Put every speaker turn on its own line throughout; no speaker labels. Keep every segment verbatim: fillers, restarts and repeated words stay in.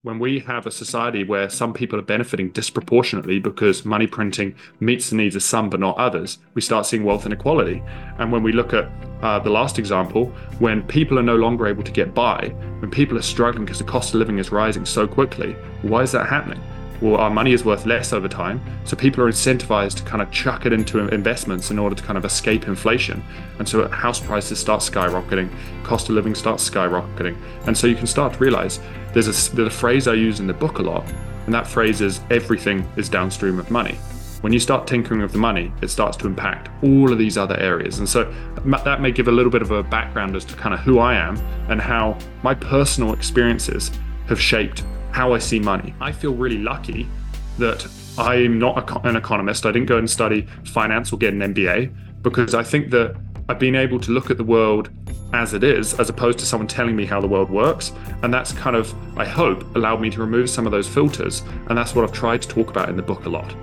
when we have a society where some people are benefiting disproportionately because money printing meets the needs of some but not others, we start seeing wealth inequality. And when we look at uh, the last example, when people are no longer able to get by, when people are struggling because the cost of living is rising so quickly, why is that happening? Well, our money is worth less over time, so people are incentivized to kind of chuck it into investments in order to kind of escape inflation. And so house prices start skyrocketing, cost of living starts skyrocketing. And so you can start to realize there's a, there's a phrase I use in the book a lot, and that phrase is everything is downstream of money. When you start tinkering with the money, it starts to impact all of these other areas. And so that may give a little bit of a background as to kind of who I am and how my personal experiences have shaped how I see money. I feel really lucky that I'm not an economist. I didn't go and study finance or get an M B A, because I think that I've been able to look at the world as it is, as opposed to someone telling me how the world works. And that's kind of, I hope, allowed me to remove some of those filters. And that's what I've tried to talk about in the book a lot.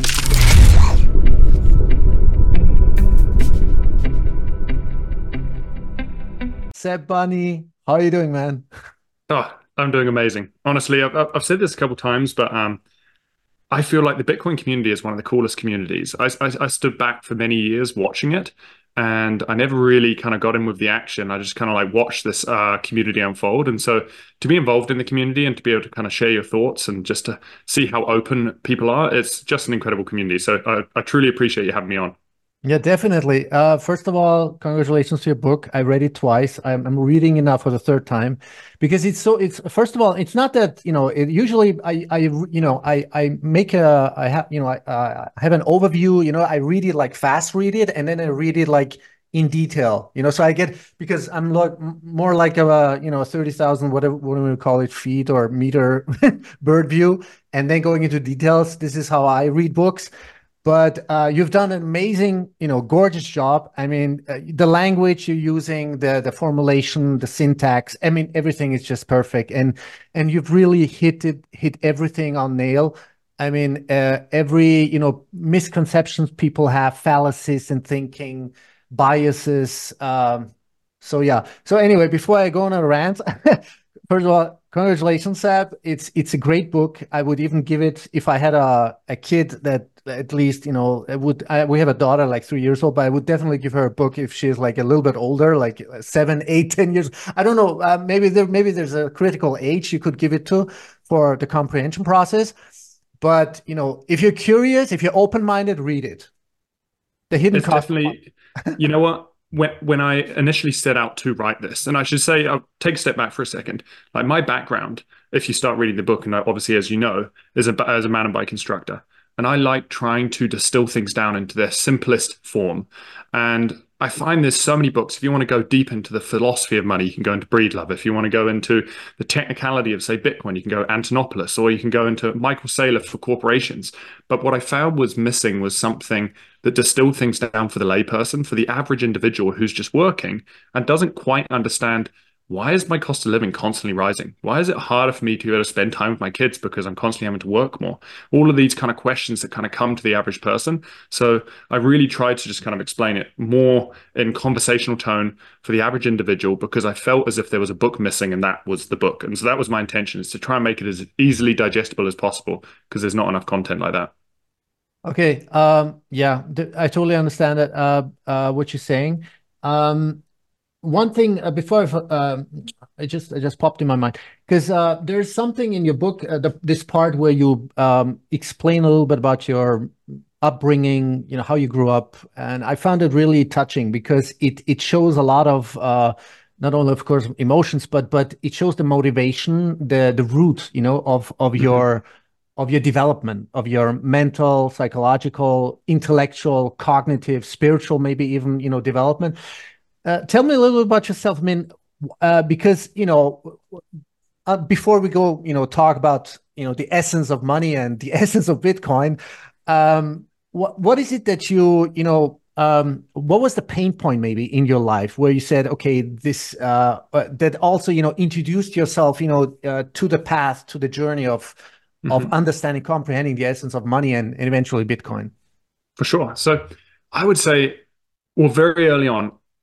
Seb Bunny, how are you doing, man?
Oh, I'm doing amazing. Honestly, I've, I've said this a couple of times, but um, I feel like the Bitcoin community is one of the coolest communities. I, I, I stood back for many years watching it, and I never really kind of got in with the action. I just kind of like watched this uh, community unfold. And so to be involved in the community and to be able to kind of share your thoughts and just to see how open people are, it's just an incredible community. So I, I truly appreciate you having me on.
Yeah, definitely. Uh, first of all, congratulations to your book. I read it twice. I'm, I'm reading it now for the third time because it's so. It's first of all, it's not that you know. It usually, I, I, you know, I, I make a, I have, you know, I, uh, have an overview. You know, I read it like fast, read it, and then I read it like in detail. You know, so I get because I'm like more like a, you know, thirty thousand whatever what do we call it, feet or meter bird view, and then going into details. This is how I read books. But uh, you've done an amazing, you know, gorgeous job. I mean, uh, the language you're using, the the formulation, the syntax. I mean, everything is just perfect, and and you've really hit it, hit everything on nail. I mean, uh, every you know misconceptions people have, fallacies in thinking, biases. Um, so yeah. So anyway, before I go on a rant, first of all, congratulations, Seb. It's it's a great book. I would even give it if I had a a kid that at least you know it would. I, we have a daughter like three years old, but I would definitely give her a book if she's like a little bit older, like seven, eight, ten years. I don't know. Uh, maybe there maybe there's a critical age you could give it to for the comprehension process. But you know, if you're curious, if you're open-minded, read it. The Hidden
It's
Cost.
definitely, you know what? When when I initially set out to write this, and I should say, I'll take a step back for a second. Like my background, if you start reading the book, and obviously, as you know, is a, as a mountain bike instructor, and I like trying to distill things down into their simplest form. And I find there's so many books. If you want to go deep into the philosophy of money, you can go into Breedlove. If you want to go into the technicality of, say, Bitcoin, you can go Antonopoulos, or you can go into Michael Saylor for corporations. But what I found was missing was something that distilled things down for the layperson, for the average individual who's just working and doesn't quite understand, why is my cost of living constantly rising? Why is it harder for me to be able to spend time with my kids because I'm constantly having to work more? All of these kind of questions that kind of come to the average person. So I really tried to just kind of explain it more in conversational tone for the average individual, because I felt as if there was a book missing, and that was the book. And so that was my intention, is to try and make it as easily digestible as possible, because there's not enough content like that.
Okay. Um, yeah, th- I totally understand that. Uh, uh, what you're saying. Um, one thing uh, before I, f- um, I just I just popped in my mind because uh, there's something in your book, uh, the, this part where you um, explain a little bit about your upbringing, you know, how you grew up, and I found it really touching because it it shows a lot of uh, not only, of course, emotions, but but it shows the motivation, the the root, you know, of of
Mhm.
your of your development, of your mental, psychological, intellectual, cognitive, spiritual, maybe even, you know, development. Uh, tell me a little bit about yourself. I mean, uh, because, you know, uh, before we go, you know, talk about, you know, the essence of money and the essence of Bitcoin, um, what what is it that you, you know, um, what was the pain point maybe in your life where you said, okay, this, uh, uh, that also, you know, introduced yourself, you know, uh, to the path, to the journey of, of
Mhm.
understanding, comprehending the essence of money and, and eventually Bitcoin?
For sure. So I would say, well, very early on,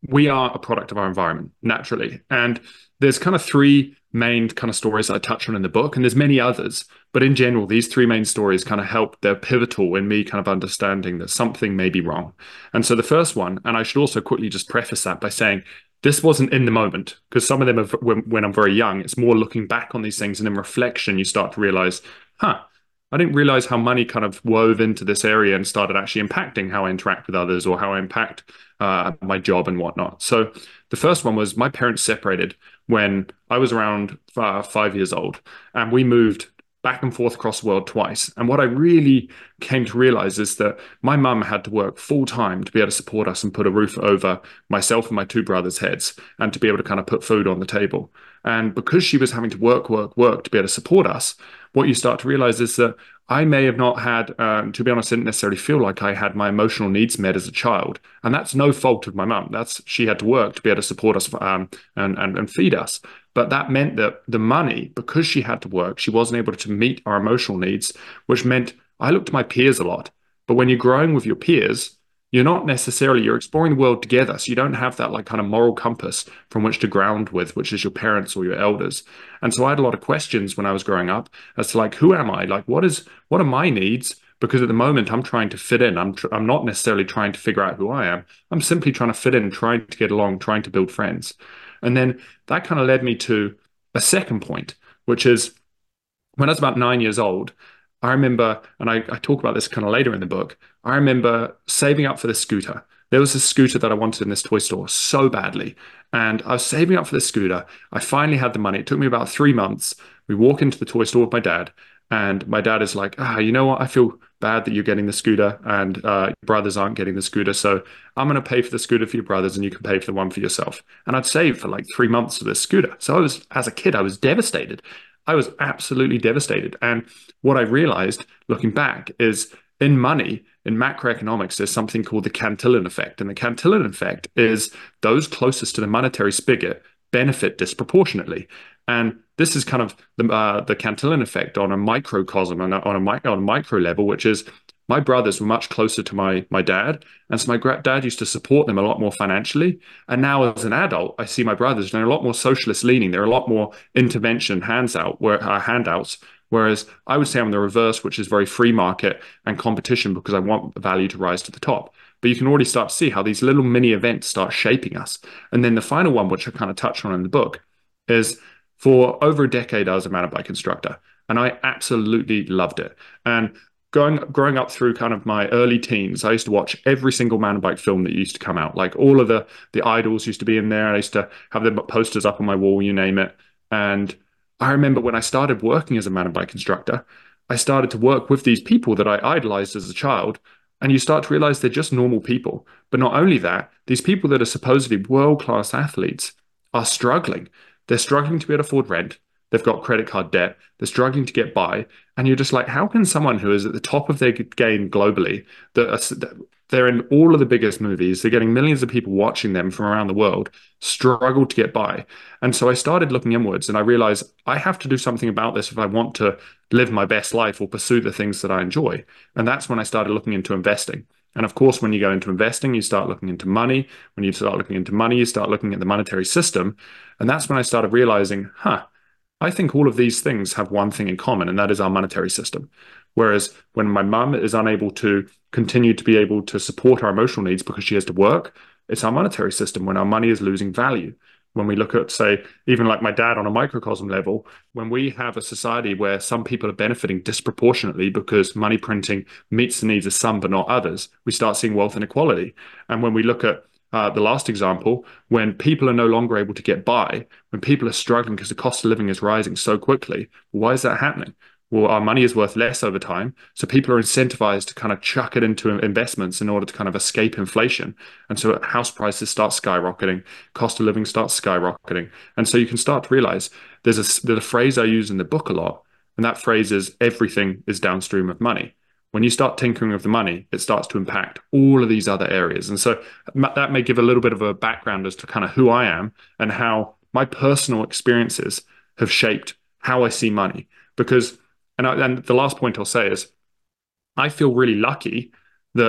we are a product of our environment naturally. And there's kind of three main kind of stories that I touch on in the book, and there's many others. But in general, these three main stories kind of help, they're pivotal in me kind of understanding that something may be wrong. And so the first one, and I should also quickly just preface that by saying, this wasn't in the moment, because some of them are when, when I'm very young. It's more looking back on these things, and in reflection, you start to realize, huh, I didn't realize how money kind of wove into this area and started actually impacting how I interact with others or how I impact uh, my job and whatnot. So the first one was my parents separated when I was around uh, five years old, and we moved back and forth across the world twice. And what I really came to realize is that my mum had to work full time to be able to support us and put a roof over myself and my two brothers' heads and to be able to kind of put food on the table. And because she was having to work, work, work to be able to support us, what you start to realize is that I may have not had, um, to be honest, I didn't necessarily feel like I had my emotional needs met as a child. And that's no fault of my mum. That's, she had to work to be able to support us um, and, and, and feed us. But that meant that the money, because she had to work, she wasn't able to meet our emotional needs, which meant I looked at my peers a lot. But when you're growing with your peers, you're not necessarily, you're exploring the world together. So you don't have that like kind of moral compass from which to ground with, which is your parents or your elders. And so I had a lot of questions when I was growing up as to like, who am I? Like, what is, what are my needs? Because at the moment I'm trying to fit in. I'm, tr- I'm not necessarily trying to figure out who I am. I'm simply trying to fit in, trying to get along, trying to build friends. And then that kind of led me to a second point, which is when I was about nine years old, I remember, and I, I talk about this kind of later in the book, I remember saving up for this scooter. There was this scooter that I wanted in this toy store so badly. And I was saving up for this scooter. I finally had the money. It took me about three months. We walk into the toy store with my dad, and my dad is like, ah, you know what? I feel bad that you're getting the scooter and uh, your brothers aren't getting the scooter. So I'm going to pay for the scooter for your brothers and you can pay for the one for yourself. And I'd saved for like three months for this scooter. So I was, as a kid, I was devastated. I was absolutely devastated. And what I realized looking back is in money, in macroeconomics, there's something called the Cantillon effect. And the Cantillon effect is those closest to the monetary spigot benefit disproportionately. And this is kind of the, uh, the Cantillon effect on a microcosm, on a, on, a, mi- on a micro level, which is my brothers were much closer to my my dad, and so my gra- dad used to support them a lot more financially. And now, as an adult, I see my brothers; they're a lot more socialist leaning. They're a lot more intervention, hands out, where uh, handouts. Whereas I would say I'm the reverse, which is very free market and competition because I want the value to rise to the top. But you can already start to see how these little mini events start shaping us. And then the final one, which I kind of touch on in the book, is for over a decade I was a mountain bike instructor, and I absolutely loved it. And Growing, growing up through kind of my early teens, I used to watch every single mountain bike film that used to come out. Like all of the the idols used to be in there. I used to have the posters up on my wall, you name it. And I remember when I started working as a mountain bike instructor, I started to work with these people that I idolized as a child. And you start to realize they're just normal people. But not only that, these people that are supposedly world-class athletes are struggling. They're struggling to be able to afford rent. They've got credit card debt. They're struggling to get by. And you're just like, how can someone who is at the top of their game globally, that are, they're in all of the biggest movies, they're getting millions of people watching them from around the world, struggle to get by? And so I started looking inwards and I realized I have to do something about this if I want to live my best life or pursue the things that I enjoy. And that's when I started looking into investing. And of course, when you go into investing, you start looking into money. When you start looking into money, you start looking at the monetary system. And that's when I started realizing, huh, I think all of these things have one thing in common, and that is our monetary system. Whereas when my mum is unable to continue to be able to support our emotional needs because she has to work, it's our monetary system when our money is losing value. When we look at, say, even like my dad on a microcosm level, when we have a society where some people are benefiting disproportionately because money printing meets the needs of some but not others, we start seeing wealth inequality. And when we look at Uh, the last example, when people are no longer able to get by, when people are struggling because the cost of living is rising so quickly, why is that happening? Well, our money is worth less over time, so people are incentivized to kind of chuck it into investments in order to kind of escape inflation. And so house prices start skyrocketing, cost of living starts skyrocketing. And so you can start to realize there's a, there's a phrase I use in the book a lot, and that phrase is everything is downstream of money. When you start tinkering with the money, it starts to impact all of these other areas. And so that may give a little bit of a background as to kind of who I am and how my personal experiences have shaped how I see money. Because, and, I, and the last point I'll say is, I feel really lucky that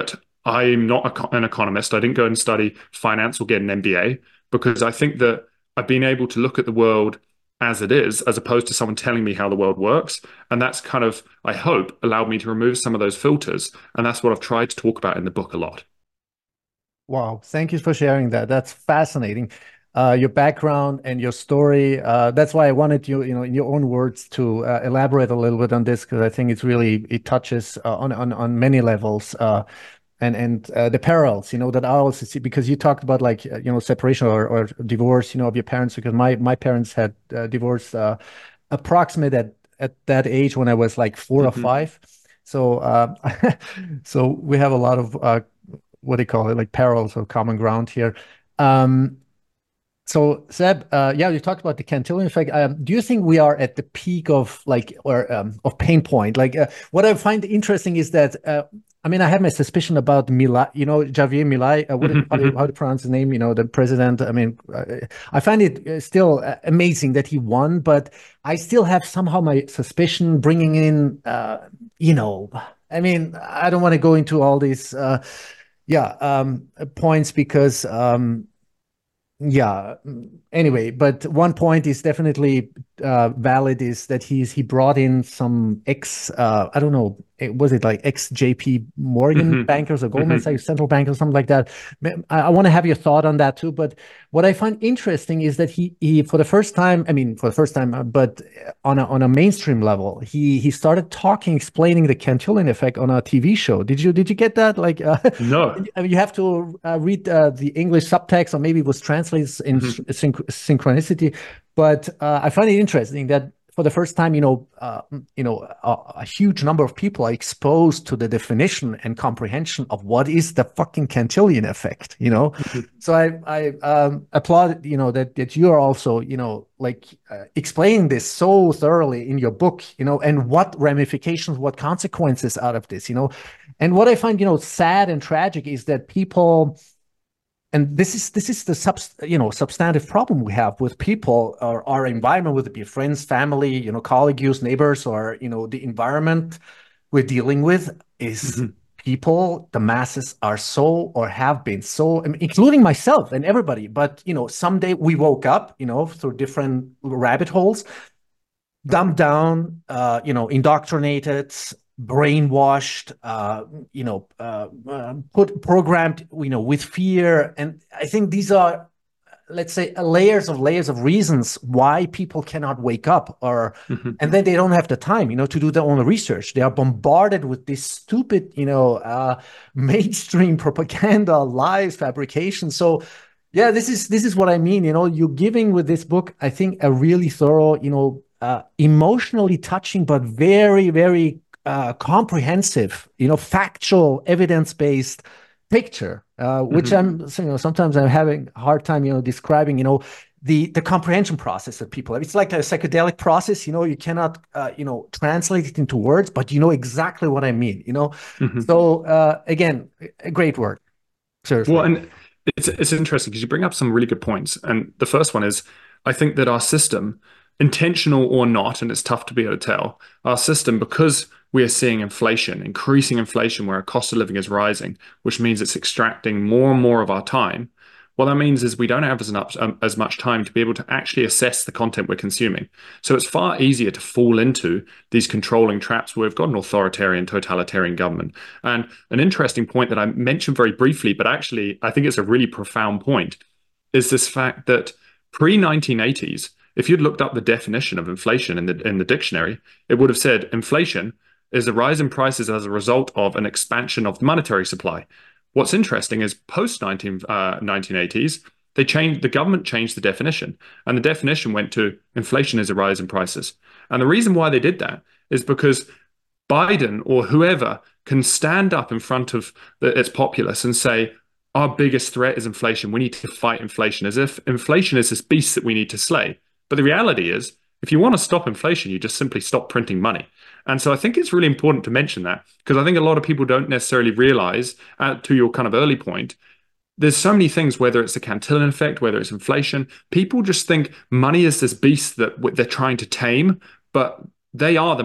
I'm not a, an economist. I didn't go and study finance or get an M B A because I think that I've been able to look at the world as it is, as opposed to someone telling me how the world works. And that's kind of, I hope, allowed me to remove some of those filters. And that's what I've tried to talk about in the book a lot.
Wow, thank you for sharing that. That's fascinating. Uh, your background and your story. Uh, that's why I wanted you, you know, in your own words, to uh, elaborate a little bit on this, because I think it's really, it touches uh, on on on many levels. Uh, and and uh, the parallels, you know, that I also see, because you talked about, like, uh, you know, separation or, or divorce, you know, of your parents, because my my parents had uh, divorced uh, approximate at at that age when I was like four or
Mm-hmm.
five. So uh, so we have a lot of uh, what do you call it, like parallels or common ground here. Um, so Seb, uh, yeah, you talked about the Cantillon effect. Um, do you think we are at the peak of, like, or um, of pain point? Like, uh, what I find interesting is that, uh, I mean, I have my suspicion about Milei, you know, Javier Milei. Uh, what, how, do you, how to pronounce his name? You know, the president. I mean, uh, I find it uh, still uh, amazing that he won, but I still have somehow my suspicion bringing in, uh, you know, I mean, I don't want to go into all these, uh, yeah, um, points because. Um, yeah. Anyway, but one point is definitely uh, valid, is that he's he brought in some ex uh, I don't know, was it like ex J P Morgan
Mm-hmm.
bankers or Goldman
Mm-hmm.
Sachs central bank or something like that. I, I want to have your thought on that too. But what I find interesting is that he he for the first time, I mean for the first time, uh, but on a on a mainstream level, he he started talking, explaining the Cantillon effect on a T V show. Did you did you get that? Like, uh,
No.
you have to uh, read uh, the English subtext, or maybe it was translated in
Mm-hmm.
synch synchronicity. But uh, I find it interesting that for the first time, you know, uh, you know, a, a huge number of people are exposed to the definition and comprehension of what is the fucking Cantillon effect. You know,
Mm-hmm.
so I I um, applaud, you know, that that you are also, you know, like uh, explaining this so thoroughly in your book, you know, and what ramifications, what consequences out of this, you know. And what I find, you know, sad and tragic is that people, and this is this is the sub, you know, substantive problem we have with people, or our environment, whether it be friends, family, you know, colleagues, neighbors, or, you know, the environment we're dealing with, is
Mm-hmm.
people, the masses are so, or have been so, I mean, including myself and everybody. But, you know, someday we woke up, you know, through different rabbit holes, dumbed down, uh, you know, indoctrinated, brainwashed, uh, you know, uh, uh, put programmed, you know, with fear. And I think these are, let's say, layers of layers of reasons why people cannot wake up, or,
Mm-hmm.
and then they don't have the time, you know, to do their own research. They are bombarded with this stupid, you know, uh, mainstream propaganda, lies, fabrication. So yeah, this is this is what I mean. You know, you're giving with this book, I think, a really thorough, you know, uh, emotionally touching, but very, very uh, comprehensive, you know, factual, evidence-based picture, uh, which
Mm-hmm.
I'm, you know, sometimes I'm having a hard time, you know, describing, you know, the the comprehension process that people have. It's like a psychedelic process, you know, you cannot, uh, you know, translate it into words, but you know exactly what I mean, you know.
Mm-hmm.
So uh, again, a great work,
Well,
seriously.
and it's it's interesting because you bring up some really good points. And the first one is, I think that our system, intentional or not, and it's tough to be able to tell, our system, because we are seeing inflation, increasing inflation where our cost of living is rising, which means it's extracting more and more of our time. What that means is we don't have as, enough, um, as much time to be able to actually assess the content we're consuming. So it's far easier to fall into these controlling traps where we've got an authoritarian, totalitarian government. And an interesting point that I mentioned very briefly, but actually I think it's a really profound point, is this fact that pre nineteen eighties, if you'd looked up the definition of inflation in the in the dictionary, it would have said inflation is a rise in prices as a result of an expansion of the monetary supply. What's interesting is post nineteen, uh, nineteen eighties, they changed the government changed the definition, and the definition went to inflation is a rise in prices. And the reason why they did that is because Biden or whoever can stand up in front of the, its populace and say, our biggest threat is inflation. We need to fight inflation, as if inflation is this beast that we need to slay. But the reality is, if you want to stop inflation, you just simply stop printing money. And so I think it's really important to mention that, because I think a lot of people don't necessarily realize, uh, to your kind of early point, there's so many things, whether it's the Cantillon effect, whether it's inflation, people just think money is this beast that they're trying to tame, but they are the money.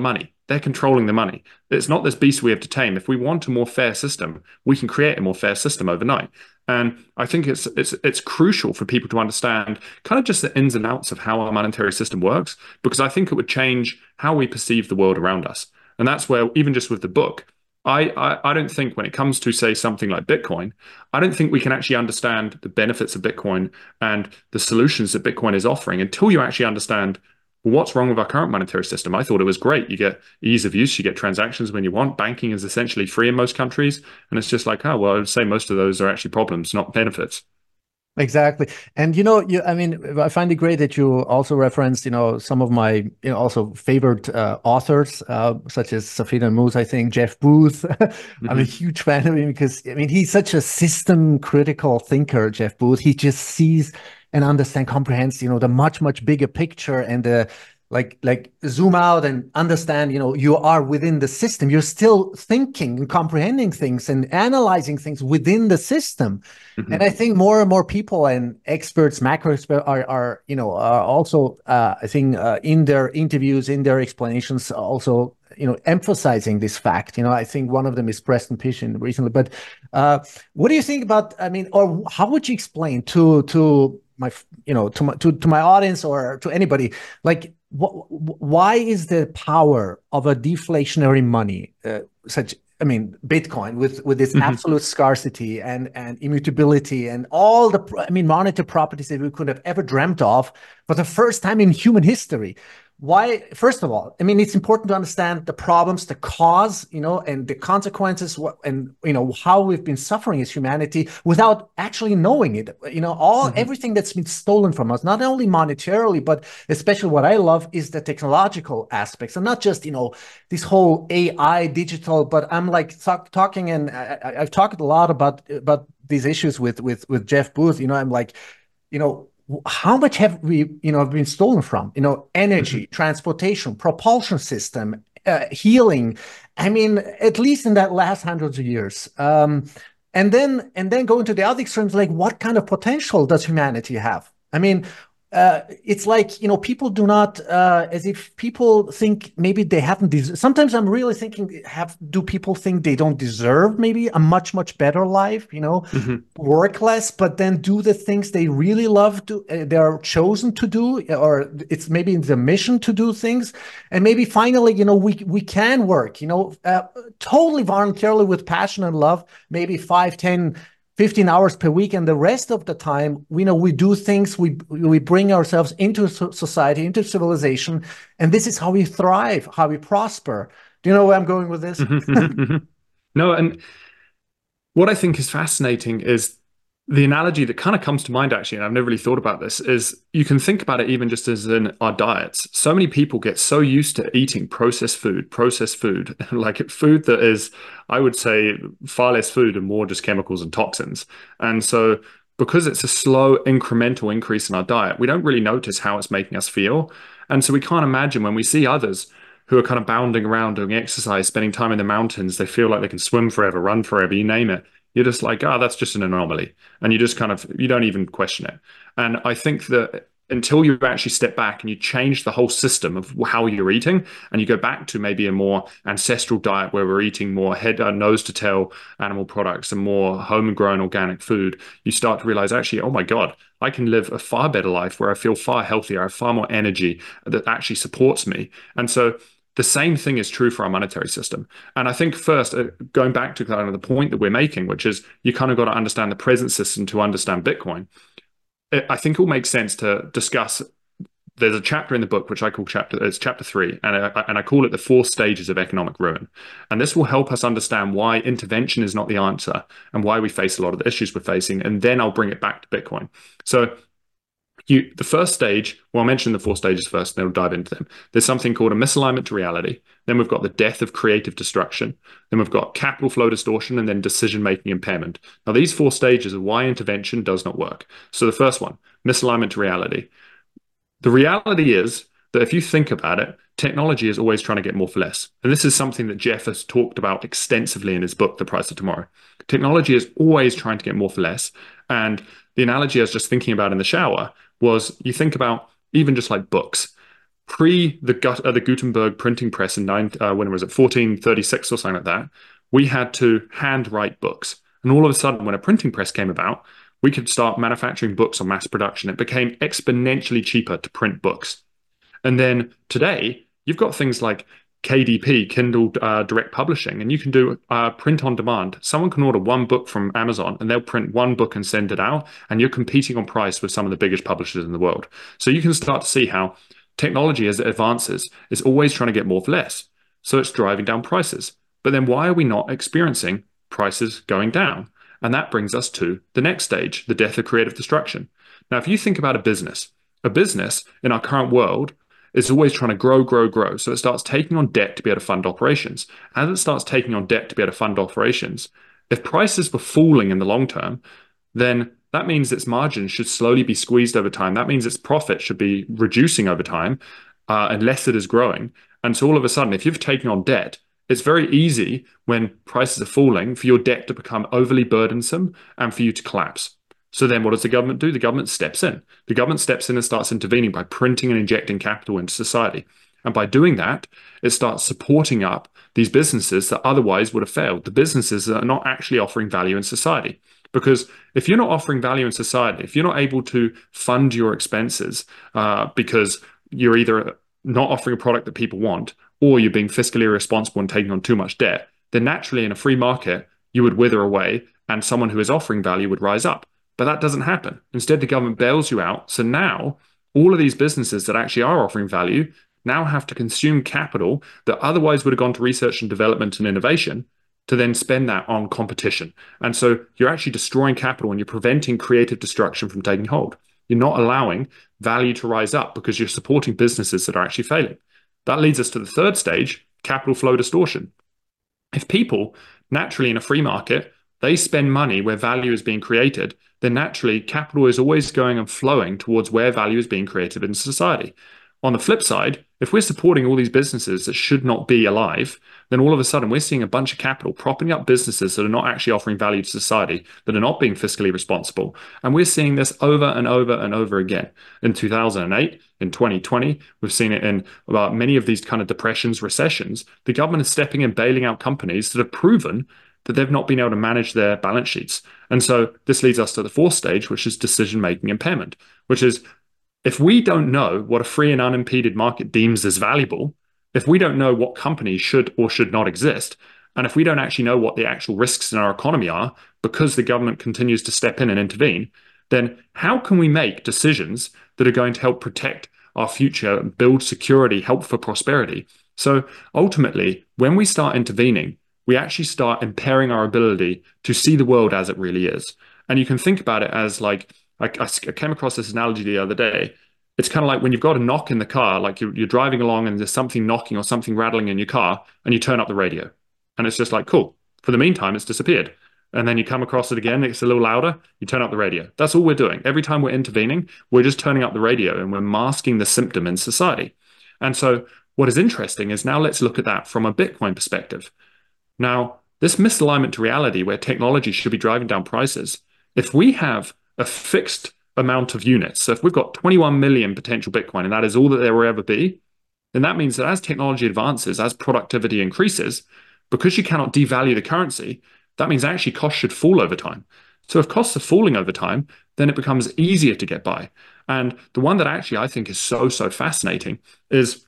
they're controlling the money. It's not this beast we have to tame. If we want a more fair system, we can create a more fair system overnight. And I think it's it's it's crucial for people to understand kind of just the ins and outs of how our monetary system works, because I think it would change how we perceive the world around us. And that's where, even just with the book, I, I, I don't think when it comes to, say, something like Bitcoin, I don't think we can actually understand the benefits of Bitcoin and the solutions that Bitcoin is offering until you actually understand what's wrong with our current monetary system. I thought it was great. You get ease of use, you get transactions when you want. Banking is essentially free in most countries. And it's just like, oh, well, I would say most of those are actually problems, not benefits.
Exactly. And, you know, you, I mean, I find it great that you also referenced, you know, some of my, you know, also favorite uh, authors, uh, such as Safina Moose, I think, Jeff Booth. Mm-hmm. I'm a huge fan of him because, I mean, he's such a system critical thinker, Jeff Booth. He just sees and understand, comprehends, you know, the much, much bigger picture and the, like, like zoom out and understand, you know, you are within the system. You're still thinking and comprehending things and analyzing things within the system. Mm-hmm. And I think more and more people and experts, macro experts are, are you know, are also, uh, I think, uh, in their interviews, in their explanations, also, you know, emphasizing this fact. You know, I think one of them is Preston Pishin recently. But uh, what do you think about, I mean, or how would you explain to, to, my, you know, to my, to, to my audience or to anybody, like, wh why is the power of a deflationary money, uh, such, I mean, Bitcoin with, with its mm-hmm. absolute scarcity and, and immutability and all the, I mean, monetary properties that we could have ever dreamt of for the first time in human history? Why, first of all, I mean, it's important to understand the problems, the cause, you know, and the consequences, and, you know, how we've been suffering as humanity without actually knowing it. You know, all, mm-hmm. everything that's been stolen from us, not only monetarily, but especially what I love is the technological aspects, and not just, you know, this whole A I digital, but I'm like talk, talking and I, I've talked a lot about, about these issues with, with, with Jeff Booth. You know, I'm like, you know, how much have we, you know, been stolen from? You know, energy, mm-hmm. transportation, propulsion system, uh, healing. I mean, at least in that last hundreds of years. Um, and then, and then going to the other extremes, like what kind of potential does humanity have? I mean, uh, it's like, you know, people do not, uh, as if people think maybe they haven't. Sometimes I'm really thinking, have do people think they don't deserve maybe a much, much better life, you know, mm-hmm. work less, but then do the things they really love to, uh, they are chosen to do, or it's maybe the mission to do things. And maybe finally, you know, we, we can work, you know, uh, totally voluntarily with passion and love, maybe five, ten, fifteen hours per week, and the rest of the time, we know we do things, we we bring ourselves into society, into civilization, and this is how we thrive, how we prosper. Do you know where I'm going with this?
Mm-hmm, mm-hmm. No, and what I think is fascinating is the analogy that kind of comes to mind, actually, and I've never really thought about this, is you can think about it even just as in our diets. So many people get so used to eating processed food, processed food, like food that is, I would say, far less food and more just chemicals and toxins. And so because it's a slow incremental increase in our diet, we don't really notice how it's making us feel. And so we can't imagine when we see others who are kind of bounding around doing exercise, spending time in the mountains, they feel like they can swim forever, run forever, you name it. You're just like, oh, that's just an anomaly. And you just kind of, you don't even question it. And I think that until you actually step back and you change the whole system of how you're eating, and you go back to maybe a more ancestral diet where we're eating more head, uh, nose to tail animal products and more homegrown organic food, you start to realize actually, oh my God, I can live a far better life where I feel far healthier, I have far more energy that actually supports me. And so the same thing is true for our monetary system. And I think first, uh, going back to kind of the point that we're making, which is you kind of got to understand the present system to understand Bitcoin. It, I think it will make sense to discuss. There's a chapter in the book, which I call chapter, it's chapter three, and I, and I call it the four stages of economic ruin. And this will help us understand why intervention is not the answer and why we face a lot of the issues we're facing. And then I'll bring it back to Bitcoin. So You, the first stage, well, I'll mention the four stages first, and then we'll dive into them. There's something called a misalignment to reality. Then we've got the death of creative destruction. Then we've got capital flow distortion, and then decision-making impairment. Now, these four stages are why intervention does not work. So the first one, misalignment to reality. The reality is that if you think about it, technology is always trying to get more for less. And this is something that Jeff has talked about extensively in his book, The Price of Tomorrow. Technology is always trying to get more for less. And the analogy I was just thinking about in the shower was you think about even just like books. pre the Gut, uh, the Gutenberg printing press in nine, uh, when was it, fourteen thirty-six or something like that, we had to handwrite books. And all of a sudden, when a printing press came about, we could start manufacturing books on mass production. It became exponentially cheaper to print books. And then today, you've got things like K D P, Kindle uh, Direct Publishing, and you can do uh, print on demand. Someone can order one book from Amazon and they'll print one book and send it out, and you're competing on price with some of the biggest publishers in the world. So you can start to see how technology, as it advances, is always trying to get more for less. So it's driving down prices. But then why are we not experiencing prices going down? And that brings us to the next stage, the death of creative destruction. Now, if you think about a business, a business in our current world is always trying to grow, grow, grow. So it starts taking on debt to be able to fund operations. As it starts taking on debt to be able to fund operations, if prices were falling in the long term, then that means its margins should slowly be squeezed over time. That means its profit should be reducing over time uh, unless it is growing. And so all of a sudden, if you've taken on debt, it's very easy when prices are falling for your debt to become overly burdensome and for you to collapse. So then what does the government do? The government steps in. The government steps in and starts intervening by printing and injecting capital into society. And by doing that, it starts supporting up these businesses that otherwise would have failed, the businesses that are not actually offering value in society. Because if you're not offering value in society, if you're not able to fund your expenses uh, because you're either not offering a product that people want, or you're being fiscally irresponsible and taking on too much debt, then naturally in a free market, you would wither away and someone who is offering value would rise up. But that doesn't happen. Instead, the government bails you out. So now all of these businesses that actually are offering value now have to consume capital that otherwise would have gone to research and development and innovation to then spend that on competition. And so you're actually destroying capital and you're preventing creative destruction from taking hold. You're not allowing value to rise up because you're supporting businesses that are actually failing. That leads us to the third stage, capital flow distortion. If people naturally in a free market, they spend money where value is being created, then naturally capital is always going and flowing towards where value is being created in society. On the flip side, if we're supporting all these businesses that should not be alive, then all of a sudden we're seeing a bunch of capital propping up businesses that are not actually offering value to society, that are not being fiscally responsible. And we're seeing this over and over and over again. In two thousand eight, in twenty twenty, we've seen it in uh, many of these kind of depressions, recessions. The government is stepping in, bailing out companies that have proven that they've not been able to manage their balance sheets. And so this leads us to the fourth stage, which is decision-making impairment, which is if we don't know what a free and unimpeded market deems as valuable, if we don't know what companies should or should not exist, and if we don't actually know what the actual risks in our economy are because the government continues to step in and intervene, then how can we make decisions that are going to help protect our future, build security, help for prosperity? So ultimately, when we start intervening, we actually start impairing our ability to see the world as it really is. And you can think about it as like, I, I came across this analogy the other day. It's kind of like when you've got a knock in the car, like you're, you're driving along and there's something knocking or something rattling in your car, and you turn up the radio. And it's just like, cool. For the meantime, it's disappeared. And then you come across it again, it's a little louder, you turn up the radio. That's all we're doing. Every time we're intervening, we're just turning up the radio and we're masking the symptom in society. And so what is interesting is now let's look at that from a Bitcoin perspective. Now, this misalignment to reality where technology should be driving down prices, if we have a fixed amount of units, so if we've got twenty-one million potential Bitcoin and that is all that there will ever be, then that means that as technology advances, as productivity increases, because you cannot devalue the currency, that means actually costs should fall over time. So if costs are falling over time, then it becomes easier to get by. And the one that actually I think is so, so fascinating is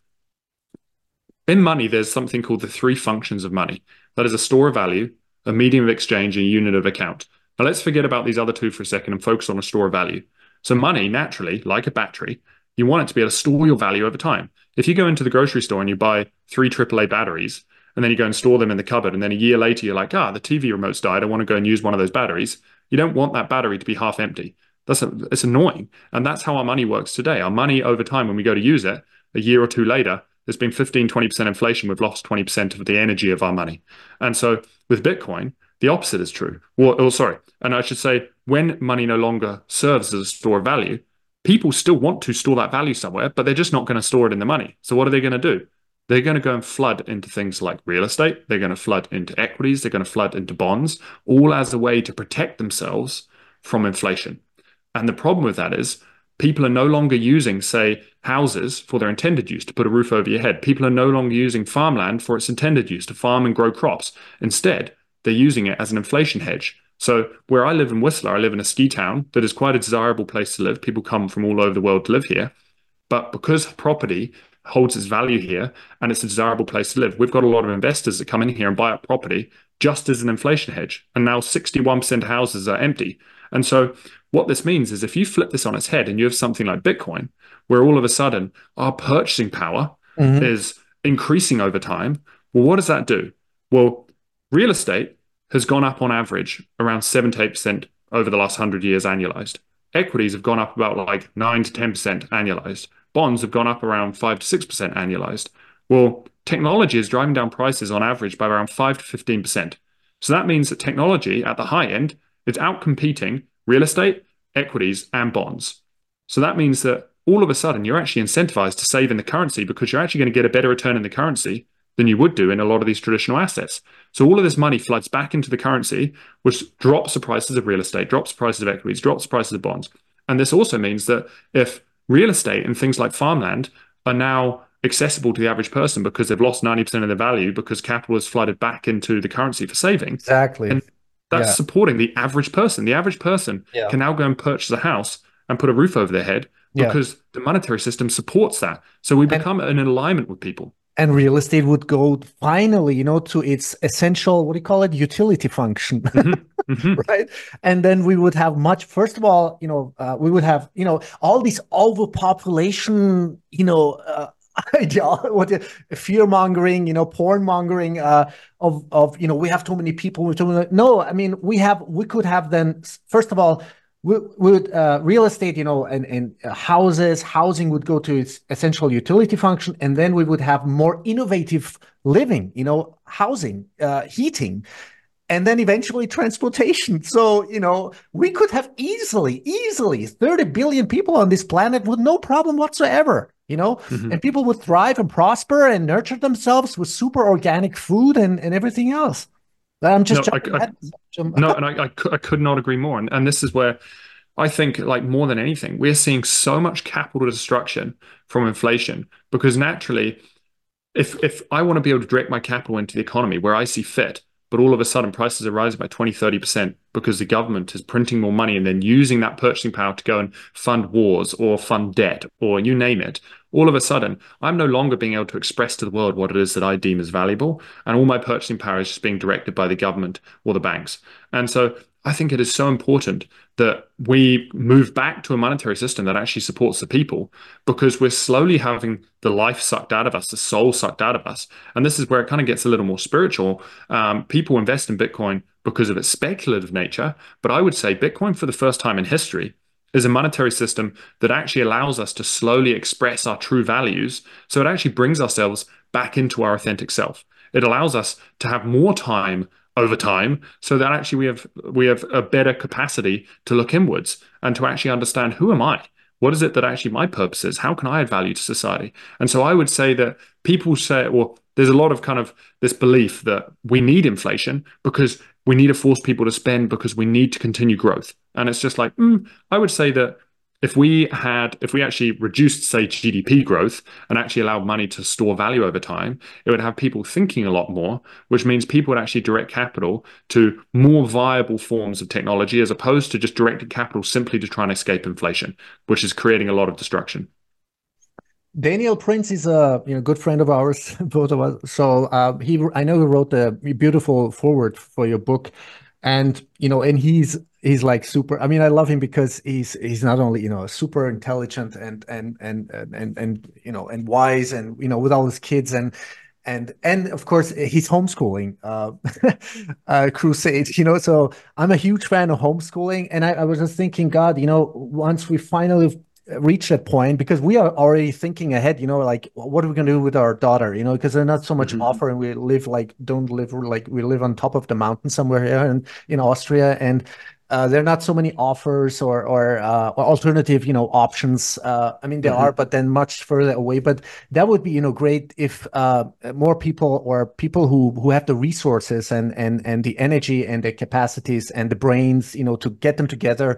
in money, there's something called the three functions of money. That is a store of value, a medium of exchange, and a unit of account. Now let's forget about these other two for a second and focus on a store of value. So money, naturally, like a battery, you want it to be able to store your value over time. If you go into the grocery store and you buy three triple A batteries, and then you go and store them in the cupboard, and then a year later you're like, ah, the T V remote's died, I want to go and use one of those batteries. You don't want that battery to be half empty. That's a, it's annoying. And that's how our money works today. Our money over time, when we go to use it, a year or two later, there's been fifteen, twenty percent inflation. We've lost twenty percent of the energy of our money. And so with Bitcoin, the opposite is true. Or, or sorry, and I should say, when money no longer serves as a store of value, people still want to store that value somewhere, but they're just not going to store it in the money. So what are they going to do? They're going to go and flood into things like real estate. They're going to flood into equities. They're going to flood into bonds, all as a way to protect themselves from inflation. And the problem with that is people are no longer using, say, houses for their intended use, to put a roof over your head. People are no longer using farmland for its intended use, to farm and grow crops. Instead, they're using it as an inflation hedge. So where I live in Whistler, I live in a ski town that is quite a desirable place to live. People come from all over the world to live here. But because property holds its value here and it's a desirable place to live, we've got a lot of investors that come in here and buy up property just as an inflation hedge. And now sixty-one percent of houses are empty. And so what this means is if you flip this on its head and you have something like Bitcoin, where all of a sudden our purchasing power mm-hmm. is increasing over time, well, what does that do? Well, real estate has gone up on average around seven to eight percent over the last one hundred years annualized. Equities have gone up about like nine to ten percent annualized. Bonds have gone up around five to six percent annualized. Well, technology is driving down prices on average by around five to fifteen percent. So that means that technology at the high end is outcompeting real estate, equities, and bonds. So that means that all of a sudden you're actually incentivized to save in the currency because you're actually going to get a better return in the currency than you would do in a lot of these traditional assets. So all of this money floods back into the currency, which drops the prices of real estate, drops the prices of equities, drops the prices of bonds. And this also means that if real estate and things like farmland are now accessible to the average person because they've lost ninety percent of their value because capital has flooded back into the currency for saving.
Exactly.
And that's yeah. supporting the average person. The average person
yeah.
can now go and purchase a house and put a roof over their head because yeah. the monetary system supports that. So we become and, in alignment with people.
And real estate would go finally, you know, to its essential, what do you call it, utility function, mm-hmm. Mm-hmm. right? And then we would have much, first of all, you know, uh, we would have, you know, all this overpopulation, you know, uh, idea, what fear mongering, you know, porn mongering uh, of, of, you know, we have too many people. Too many, no, I mean, we have, we could have then, first of all, we, we would uh, real estate, you know, and, and uh, houses, housing would go to its essential utility function. And then we would have more innovative living, you know, housing, uh, heating, and then eventually transportation. So, you know, we could have easily, easily thirty billion people on this planet with no problem whatsoever, you know, mm-hmm. and people would thrive and prosper and nurture themselves with super organic food and, and everything else. I'm just
no, I, I, no, and I, I, I could not agree more. And, and this is where I think, like more than anything, we're seeing so much capital destruction from inflation because naturally, if if I want to be able to direct my capital into the economy where I see fit, but all of a sudden prices are rising by twenty, thirty percent because the government is printing more money and then using that purchasing power to go and fund wars or fund debt or you name it, all of a sudden, I'm no longer being able to express to the world what it is that I deem as valuable. And all my purchasing power is just being directed by the government or the banks. And so I think it is so important that we move back to a monetary system that actually supports the people because we're slowly having the life sucked out of us, the soul sucked out of us. And this is where it kind of gets a little more spiritual. Um, people invest in Bitcoin because of its speculative nature. But I would say Bitcoin, for the first time in history, is a monetary system that actually allows us to slowly express our true values. So it actually brings ourselves back into our authentic self. It allows us to have more time over time so that actually we have we have a better capacity to look inwards and to actually understand, who am I? What is it that actually my purpose is? How can I add value to society? And so I would say that people say, well, there's a lot of kind of this belief that we need inflation because we need to force people to spend because we need to continue growth. And it's just like, mm, I would say that if we had, if we actually reduced, say, G D P growth and actually allowed money to store value over time, it would have people thinking a lot more, which means people would actually direct capital to more viable forms of technology as opposed to just directing capital simply to try and escape inflation, which is creating a lot of destruction.
Daniel Prince is a you know good friend of ours, both of us. So uh, he, I know he wrote a beautiful foreword for your book, and you know, and he's he's like super. I mean, I love him because he's he's not only you know super intelligent and and and and and, and you know and wise, and you know with all his kids and. And and of course he's homeschooling uh, uh, crusade, you know. So I'm a huge fan of homeschooling, and I, I was just thinking, God, you know, once we finally reach that point, because we are already thinking ahead, you know, like what are we going to do with our daughter, you know, because there's not so much mm-hmm. offer, and we live like don't live like we live on top of the mountain somewhere here in, in Austria, and uh, there are not so many offers or or, uh, or alternative, you know, options. Uh, I mean, there mm-hmm. are, but then much further away. But that would be, you know, great if uh, more people or people who who have the resources and and and the energy and the capacities and the brains, you know, to get them together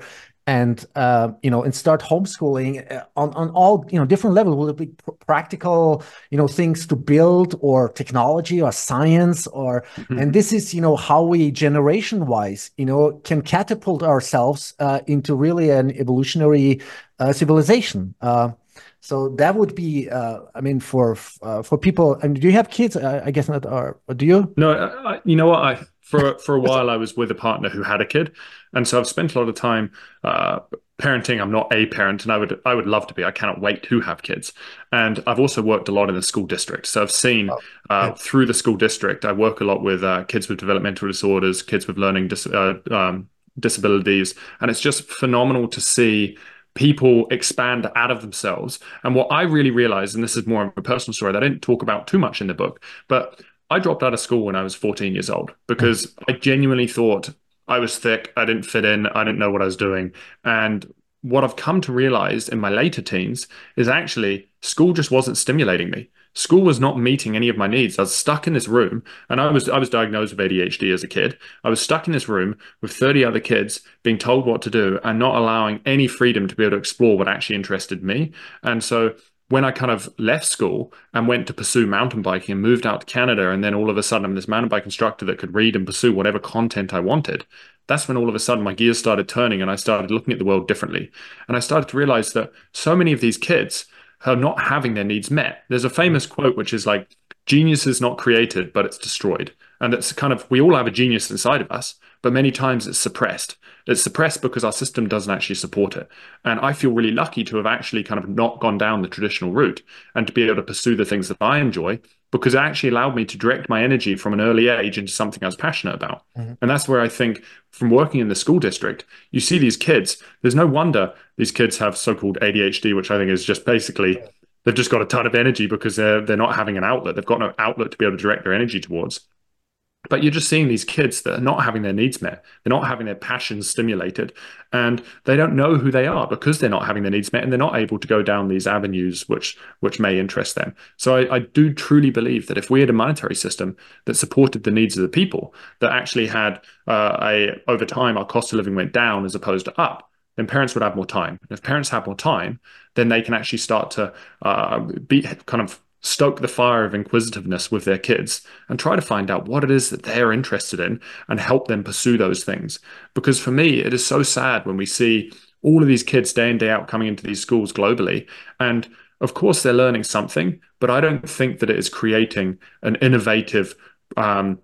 and uh, you know, and start homeschooling uh, on on all, you know, different levels. Will it be pr- practical, you know, things to build, or technology, or science, or and
Mhm.
this is, you know, how we generation wise, you know, can catapult ourselves uh, into really an evolutionary uh, civilization. Uh, so that would be, uh, I mean, for uh, for people. And do you have kids? I, I guess not. Or, or do you?
No, I, I- you know what? I for for a while I was with a partner who had a kid, and so I've spent a lot of time uh, parenting. I'm not a parent, and I would I would love to be. I cannot wait to have kids. And I've also worked a lot in the school district, so I've seen
Oh,
uh,
yeah.
through the school district. I work a lot with uh, kids with developmental disorders, kids with learning dis uh, um, disabilities, and it's just phenomenal to see people expand out of themselves. And what I really realized, and this is more of a personal story that I didn't talk about too much in the book, but I dropped out of school when I was fourteen years old
Mm.
because I genuinely thought I was thick, I didn't fit in, I didn't know what I was doing. And what I've come to realize in my later teens is actually school just wasn't stimulating me. School was not meeting any of my needs. I was stuck in this room, and I was I was diagnosed with A D H D as a kid. I was stuck in this room with thirty other kids being told what to do and not allowing any freedom to be able to explore what actually interested me. And so when I kind of left school and went to pursue mountain biking and moved out to Canada, and then all of a sudden I'm this mountain bike instructor that could read and pursue whatever content I wanted, that's when all of a sudden my gears started turning and I started looking at the world differently. And I started to realize that so many of these kids are not having their needs met. There's a famous quote which is like, genius is not created, but it's destroyed. And it's kind of, we all have a genius inside of us, but many times it's suppressed. It's suppressed because our system doesn't actually support it. And I feel really lucky to have actually kind of not gone down the traditional route and to be able to pursue the things that I enjoy, because it actually allowed me to direct my energy from an early age into something I was passionate about.
Mhm.
And that's where I think from working in the school district, you see these kids, there's no wonder these kids have so-called A D H D, which I think is just basically they've just got a ton of energy because they're they're not having an outlet. They've got no outlet to be able to direct their energy towards. But you're just seeing these kids that are not having their needs met. They're not having their passions stimulated, and they don't know who they are because they're not having their needs met, and they're not able to go down these avenues which which may interest them. So I, I do truly believe that if we had a monetary system that supported the needs of the people, that actually had uh, a over time our cost of living went down as opposed to up, then parents would have more time. And if parents have more time, then they can actually start to uh, be kind of stoke the fire of inquisitiveness with their kids and try to find out what it is that they're interested in and help them pursue those things. Because for me, it is so sad when we see all of these kids day in, day out coming into these schools globally. And of course, they're learning something, but I don't think that it is creating an innovative, um,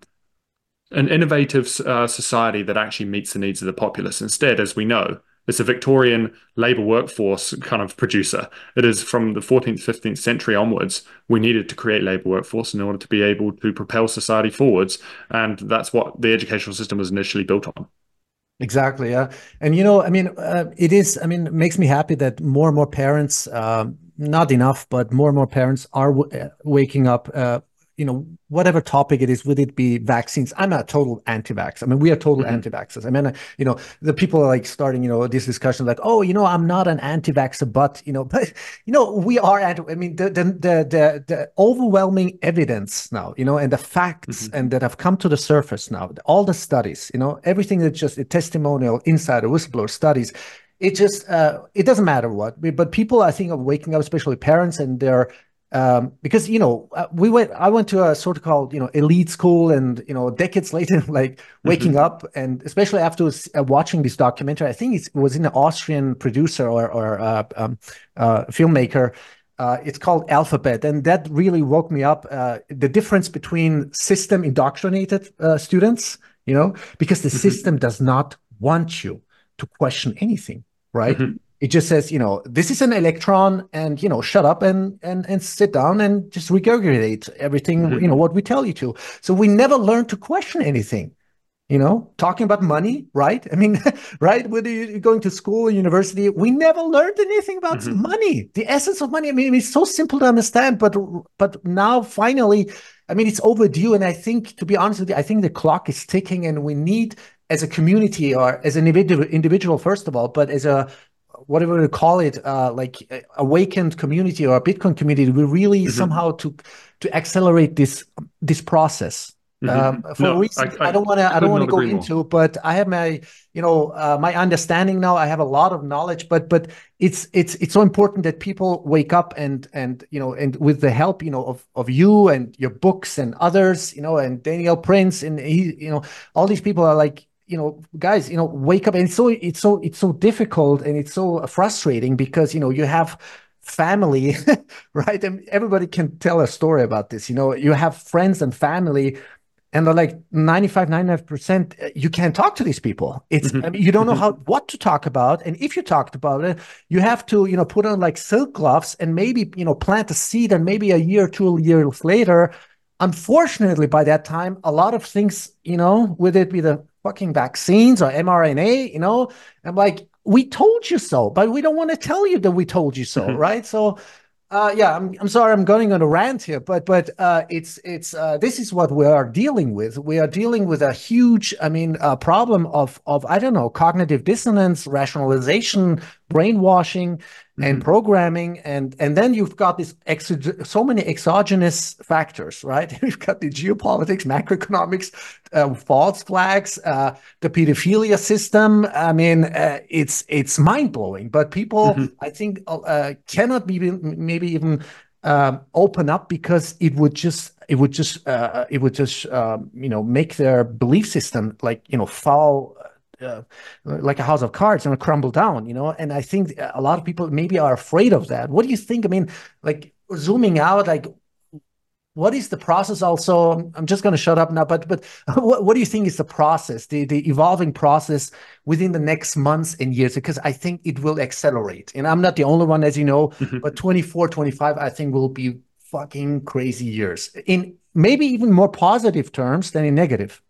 an innovative uh, society that actually meets the needs of the populace. Instead, as we know, it's a Victorian labor workforce kind of producer. It is from the fourteenth, fifteenth century onwards, we needed to create labor workforce in order to be able to propel society forwards. And that's what the educational system was initially built on.
Exactly. Yeah. And, you know, I mean, uh, it is, I mean, it makes me happy that more and more parents, um, not enough, but more and more parents are w uh, waking up, uh, you know, whatever topic it is, would it be vaccines? I'm a total anti-vax. I mean, we are total
Mhm,
anti-vaxxers. I mean, uh, you know, the people are like starting, you know, this discussion like, oh, you know, I'm not an anti-vaxxer, but, you know, but, you know, we are anti, I mean, the, the, the, the, the overwhelming evidence now, you know, and the facts
mhm,
and that have come to the surface now, all the studies, you know, everything that's just a testimonial, insider, whistleblower studies, it just, uh, it doesn't matter what, but people, I think, are waking up, especially parents, and they're, um, because, you know, uh, we went, I went to a sort of called, you know, elite school, and, you know, decades later, like waking
mhm,
up, and especially after uh, watching this documentary, I think it was in an Austrian producer or, or uh, um, uh, filmmaker. Uh, it's called Alphabet, and that really woke me up. Uh, the difference between system indoctrinated uh, students, you know, because the
mhm,
system does not want you to question anything, right?
mhm,
It just says, you know, this is an electron, and, you know, shut up and and and sit down and just regurgitate everything, you
mhm,
know, what we tell you to. So we never learn to question anything. You know, talking about money, right? I mean, right? Whether you're going to school or university, we never learned anything about
mhm,
money, the essence of money. I mean, it's so simple to understand, but but now finally, I mean, it's overdue. And I think, to be honest with you, I think the clock is ticking, and we need, as a community or as an individual, individual first of all, but as a whatever we call it, uh, like uh, awakened community or a Bitcoin community, we really
mhm.
somehow to to accelerate this this process. um,
Hmm.
for
No, I,
reasons I
I
don't want to I don't
could
want to
not
go
agree more.
into, but I have my you know uh, my understanding now. I have a lot of knowledge, but but it's it's it's so important that people wake up and and you know and with the help you know of of you and your books and others, you know, and Daniel Prince and he you know all these people are like, you know, guys, you know, wake up. And it's so it's so it's so difficult and it's so frustrating because you know you have family, right? And everybody can tell a story about this. You know, you have friends and family, and they're like ninety-five, ninety-nine percent you can't talk to these people. It's
Hmm.
I mean, you don't know
Hmm.
how what to talk about, and if you talked about it you have to you know put on like silk gloves and maybe you know plant a seed, and maybe a year two years later, unfortunately by that time a lot of things, you know, whether it be the fucking vaccines or mRNA, you know, I'm like, we told you so, but we don't want to tell you that we told you so,
Hmm.
right? So uh, yeah, I'm I'm sorry I'm going on a rant here, but but uh, it's it's uh, this is what we are dealing with. We are dealing with a huge, I mean, uh, problem of of I don't know, cognitive dissonance, rationalization, brainwashing, and
Hmm.
programming, and and then you've got this exog- so many exogenous factors, right? You've got the geopolitics, macroeconomics, uh, false flags, uh, the pedophilia system. I mean, uh, it's it's mind blowing, but people,
Hmm.
I think, uh, cannot be maybe even um, open up because it would just it would just uh, it would just um, you know make their belief system like you know fall. Uh, like a house of cards and crumble down, you know. And I think a lot of people maybe are afraid of that. What do you think? I mean, like zooming out, like what is the process also? I'm just going to shut up now, but but what, what do you think is the process, the the evolving process within the next months and years? Because I think it will accelerate. And I'm not the only one, as you know,
Hmm.
but twenty-four, twenty-five, I think will be fucking crazy years in maybe even more positive terms than in negative.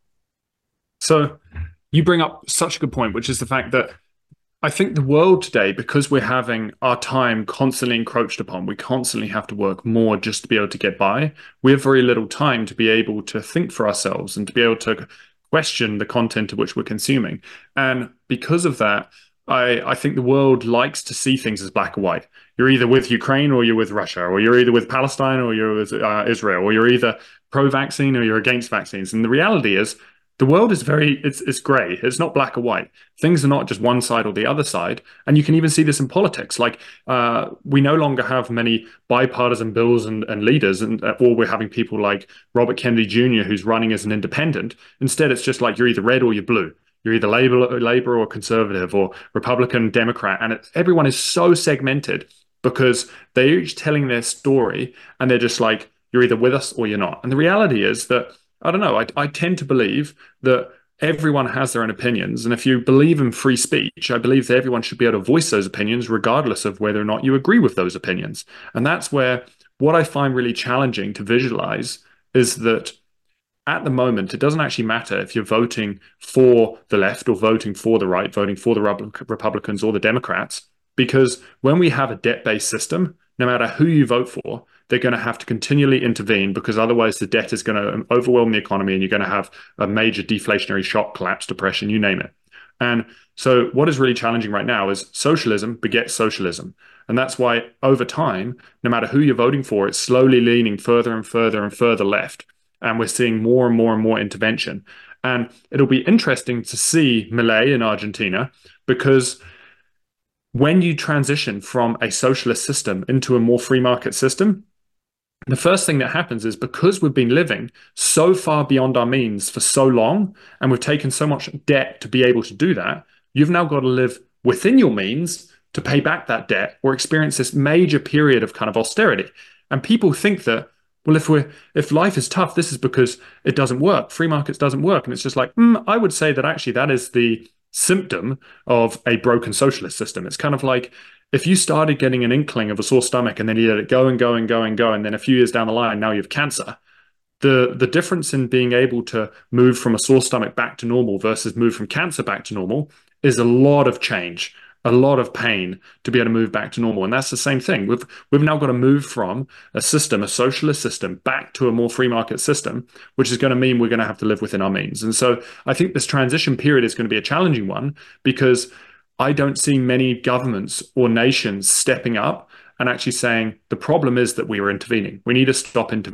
So you bring up such a good point, which is the fact that I think the world today, because we're having our time constantly encroached upon, we constantly have to work more just to be able to get by. We have very little time to be able to think for ourselves and to be able to question the content of which we're consuming. And because of that, I, I think the world likes to see things as black or white. You're either with Ukraine or you're with Russia, or you're either with Palestine or you're with uh, Israel, or you're either pro-vaccine or you're against vaccines. And the reality is, the world is very it's it's grey. It's not black or white. Things are not just one side or the other side. And you can even see this in politics. Like uh, we no longer have many bipartisan bills and, and leaders, and uh, or we're having people like Robert Kennedy Junior who's running as an independent. Instead, it's just like you're either red or you're blue. You're either Labor, Labor or Conservative or Republican, Democrat, and it, everyone is so segmented because they're each telling their story, and they're just like you're either with us or you're not. And the reality is that I don't know. I, I tend to believe that everyone has their own opinions. And if you believe in free speech, I believe that everyone should be able to voice those opinions, regardless of whether or not you agree with those opinions. And that's where what I find really challenging to visualize is that at the moment, it doesn't actually matter if you're voting for the left or voting for the right, voting for the Republicans or the Democrats, because when we have a debt-based system, no matter who you vote for, they're going to have to continually intervene because otherwise the debt is going to overwhelm the economy and you're going to have a major deflationary shock, collapse, depression, you name it. And so what is really challenging right now is socialism begets socialism. And that's why over time, no matter who you're voting for, it's slowly leaning further and further and further left. And we're seeing more and more and more intervention. And it'll be interesting to see Milei in Argentina because when you transition from a socialist system into a more free market system, the first thing that happens is because we've been living so far beyond our means for so long, and we've taken so much debt to be able to do that, you've now got to live within your means to pay back that debt or experience this major period of kind of austerity. And people think that, well, if we're if life is tough, this is because it doesn't work. Free markets doesn't work. And it's just like, mm, I would say that actually that is the symptom of a broken socialist system. It's kind of like if you started getting an inkling of a sore stomach and then you let it go and go and go and go, and then a few years down the line, now you have cancer. The the difference in being able to move from a sore stomach back to normal versus move from cancer back to normal is a lot of change, a lot of pain to be able to move back to normal. And that's the same thing. We've we've now got to move from a system, a socialist system, back to a more free market system, which is going to mean we're going to have to live within our means. And so I think this transition period is going to be a challenging one because I don't see many governments or nations stepping up and actually saying the problem is that we are intervening. We need to stop intervening.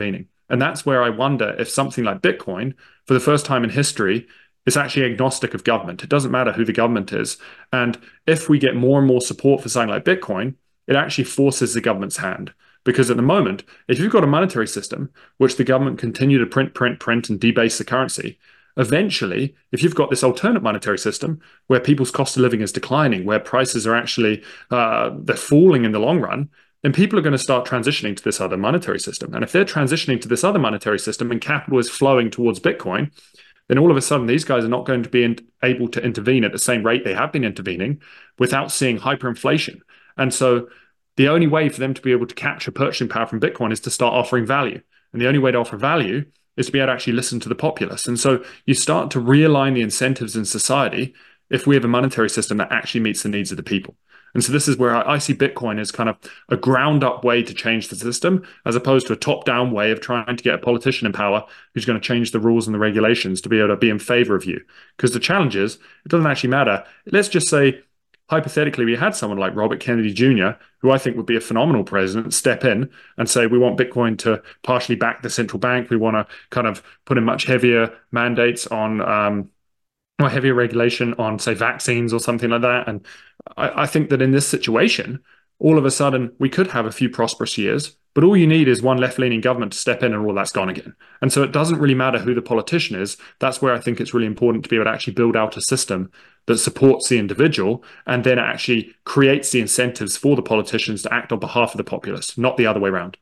And that's where I wonder if something like Bitcoin, for the first time in history, is actually agnostic of government. It doesn't matter who the government is. And if we get more and more support for something like Bitcoin, it actually forces the government's hand. Because at the moment, if you've got a monetary system which the government continue to print, print, print, and debase the currency, eventually, if you've got this alternate monetary system where people's cost of living is declining, where prices are actually uh, they're falling in the long run, then people are going to start transitioning to this other monetary system. And if they're transitioning to this other monetary system and capital is flowing towards Bitcoin, then all of a sudden these guys are not going to be in, able to intervene at the same rate they have been intervening without seeing hyperinflation. And so the only way for them to be able to capture purchasing power from Bitcoin is to start offering value. And the only way to offer value is to be able to actually listen to the populace. And so you start to realign the incentives in society if we have a monetary system that actually meets the needs of the people. And so this is where I see Bitcoin as kind of a ground up way to change the system, as opposed to a top down way of trying to get a politician in power who's going to change the rules and the regulations to be able to be in favor of you. Because the challenge is, it doesn't actually matter. Let's just say, hypothetically, we had someone like Robert Kennedy Junior, who I think would be a phenomenal president, step in and say, we want Bitcoin to partially back the central bank. We want to kind of put in much heavier mandates on, um, or heavier regulation on, say, vaccines or something like that. And I, I think that in this situation, all of a sudden, we could have a few prosperous years, but all you need is one left-leaning government to step in and all that's gone again. And so it doesn't really matter who the politician is. That's where I think it's really important to be able to actually build out a system that supports the individual and then actually creates the incentives for the politicians to act on behalf of the populace, not the other way around.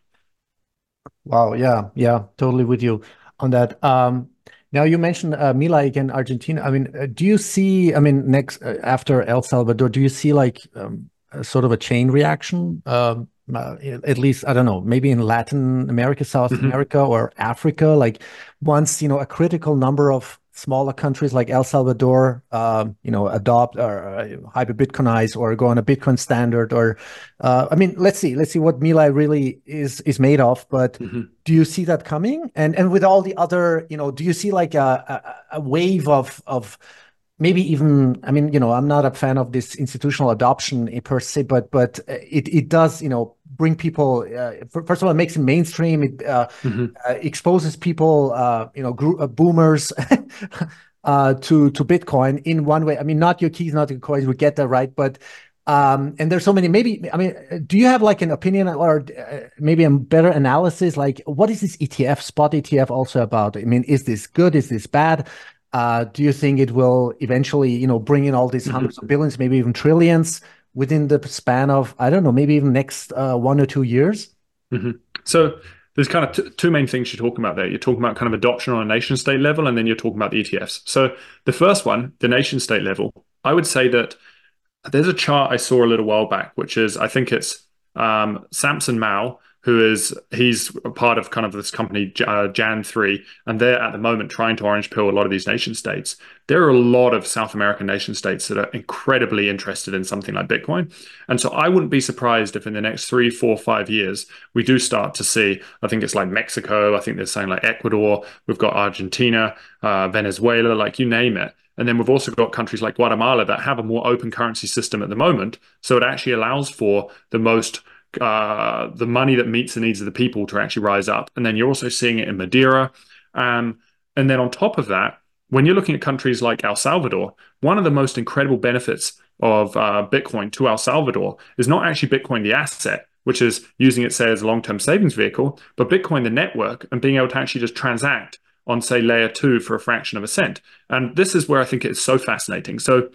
Wow, yeah, yeah, totally with you on that. Um, now you mentioned uh, Milei again, Argentina. I mean, uh, do you see, I mean, next uh, after El Salvador, do you see like um, a sort of a chain reaction? Um, uh, at least, I don't know, maybe in Latin America, South mm-hmm. America, or Africa, like once, you know, a critical number of smaller countries like El Salvador, um, you know, adopt or uh, hyper Bitcoinize or go on a Bitcoin standard, or, uh, I mean, let's see, let's see what Milei really is is made of. But mm-hmm. do you see that coming? And and with all the other, you know, do you see like a a, a wave of of maybe even, I mean, you know, I'm not a fan of this institutional adoption per se, but but it it does, you know, bring people. Uh, first of all, it makes it mainstream. It uh, mm-hmm. uh, exposes people, uh, you know, group, uh, boomers, uh, to to Bitcoin in one way. I mean, not your keys, not your coins. We get that, right? But um, and there's so many. Maybe I mean, do you have like an opinion or uh, maybe a better analysis? Like, what is this E T F, spot E T F, also about? I mean, is this good? Is this bad? Uh, do you think it will eventually, you know, bring in all these hundreds mm-hmm. of billions, maybe even trillions within the span of, I don't know, maybe even next uh, one or two years?
Mm-hmm. So there's kind of t- two main things you're talking about there. You're talking about kind of adoption on a nation state level, and then you're talking about the E T Fs. So the first one, the nation state level, I would say that there's a chart I saw a little while back, which is, I think it's um, Samson Mao, who is, he's a part of kind of this company, uh, Jan three, and they're at the moment trying to orange pill a lot of these nation states. There are a lot of South American nation states that are incredibly interested in something like Bitcoin. And so I wouldn't be surprised if in the next three, four, five years, we do start to see, I think it's like Mexico, I think they're saying like Ecuador, we've got Argentina, uh, Venezuela, like you name it. And then we've also got countries like Guatemala that have a more open currency system at the moment. So it actually allows for the most Uh, the money that meets the needs of the people to actually rise up. And then you're also seeing it in Madeira. Um, and then on top of that, when you're looking at countries like El Salvador, one of the most incredible benefits of uh, Bitcoin to El Salvador is not actually Bitcoin, the asset, which is using it, say, as a long-term savings vehicle, but Bitcoin, the network, and being able to actually just transact on, say, layer two for a fraction of a cent. And this is where I think it's so fascinating. So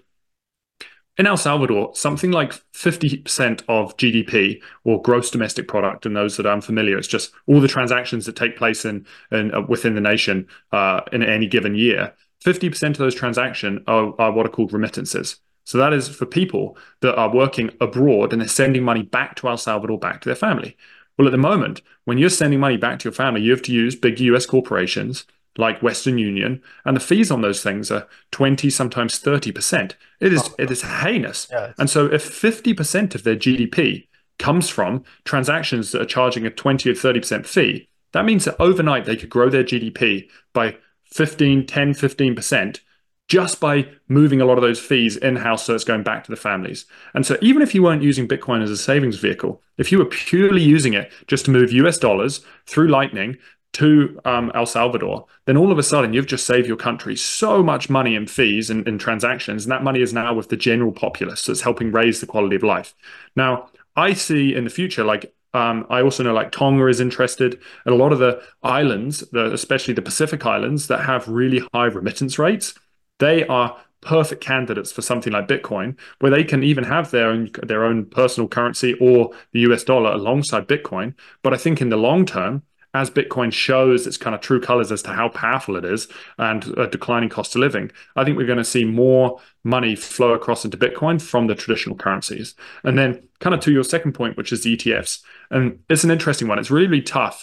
in El Salvador, something like fifty percent of G D P, or gross domestic product, and those that are unfamiliar, it's just all the transactions that take place in, in uh, within the nation uh, in any given year. fifty percent of those transactions are, are what are called remittances. So that is for people that are working abroad and they're sending money back to El Salvador, back to their family. Well, at the moment, when you're sending money back to your family, you have to use big U S corporations like Western Union, and the fees on those things are twenty, sometimes thirty percent. It is, it is heinous. Yeah, and so if fifty percent of their G D P comes from transactions that are charging a twenty or thirty percent fee, that means that overnight they could grow their G D P by fifteen, ten, fifteen percent just by moving a lot of those fees in-house, so it's going back to the families. And so even if you weren't using Bitcoin as a savings vehicle, if you were purely using it just to move U S dollars through Lightning to um, El Salvador, then all of a sudden you've just saved your country so much money in fees and, and transactions, and that money is now with the general populace. So it's helping raise the quality of life. Now, I see in the future, like um, I also know like Tonga is interested, and a lot of the islands, the, especially the Pacific Islands that have really high remittance rates, they are perfect candidates for something like Bitcoin, where they can even have their own their own personal currency or the U S dollar alongside Bitcoin. But I think in the long term, as Bitcoin shows its kind of true colors as to how powerful it is and a declining cost of living, I think we're going to see more money flow across into Bitcoin from the traditional currencies. And then kind of to your second point, which is the E T Fs. And it's an interesting one. It's really, really tough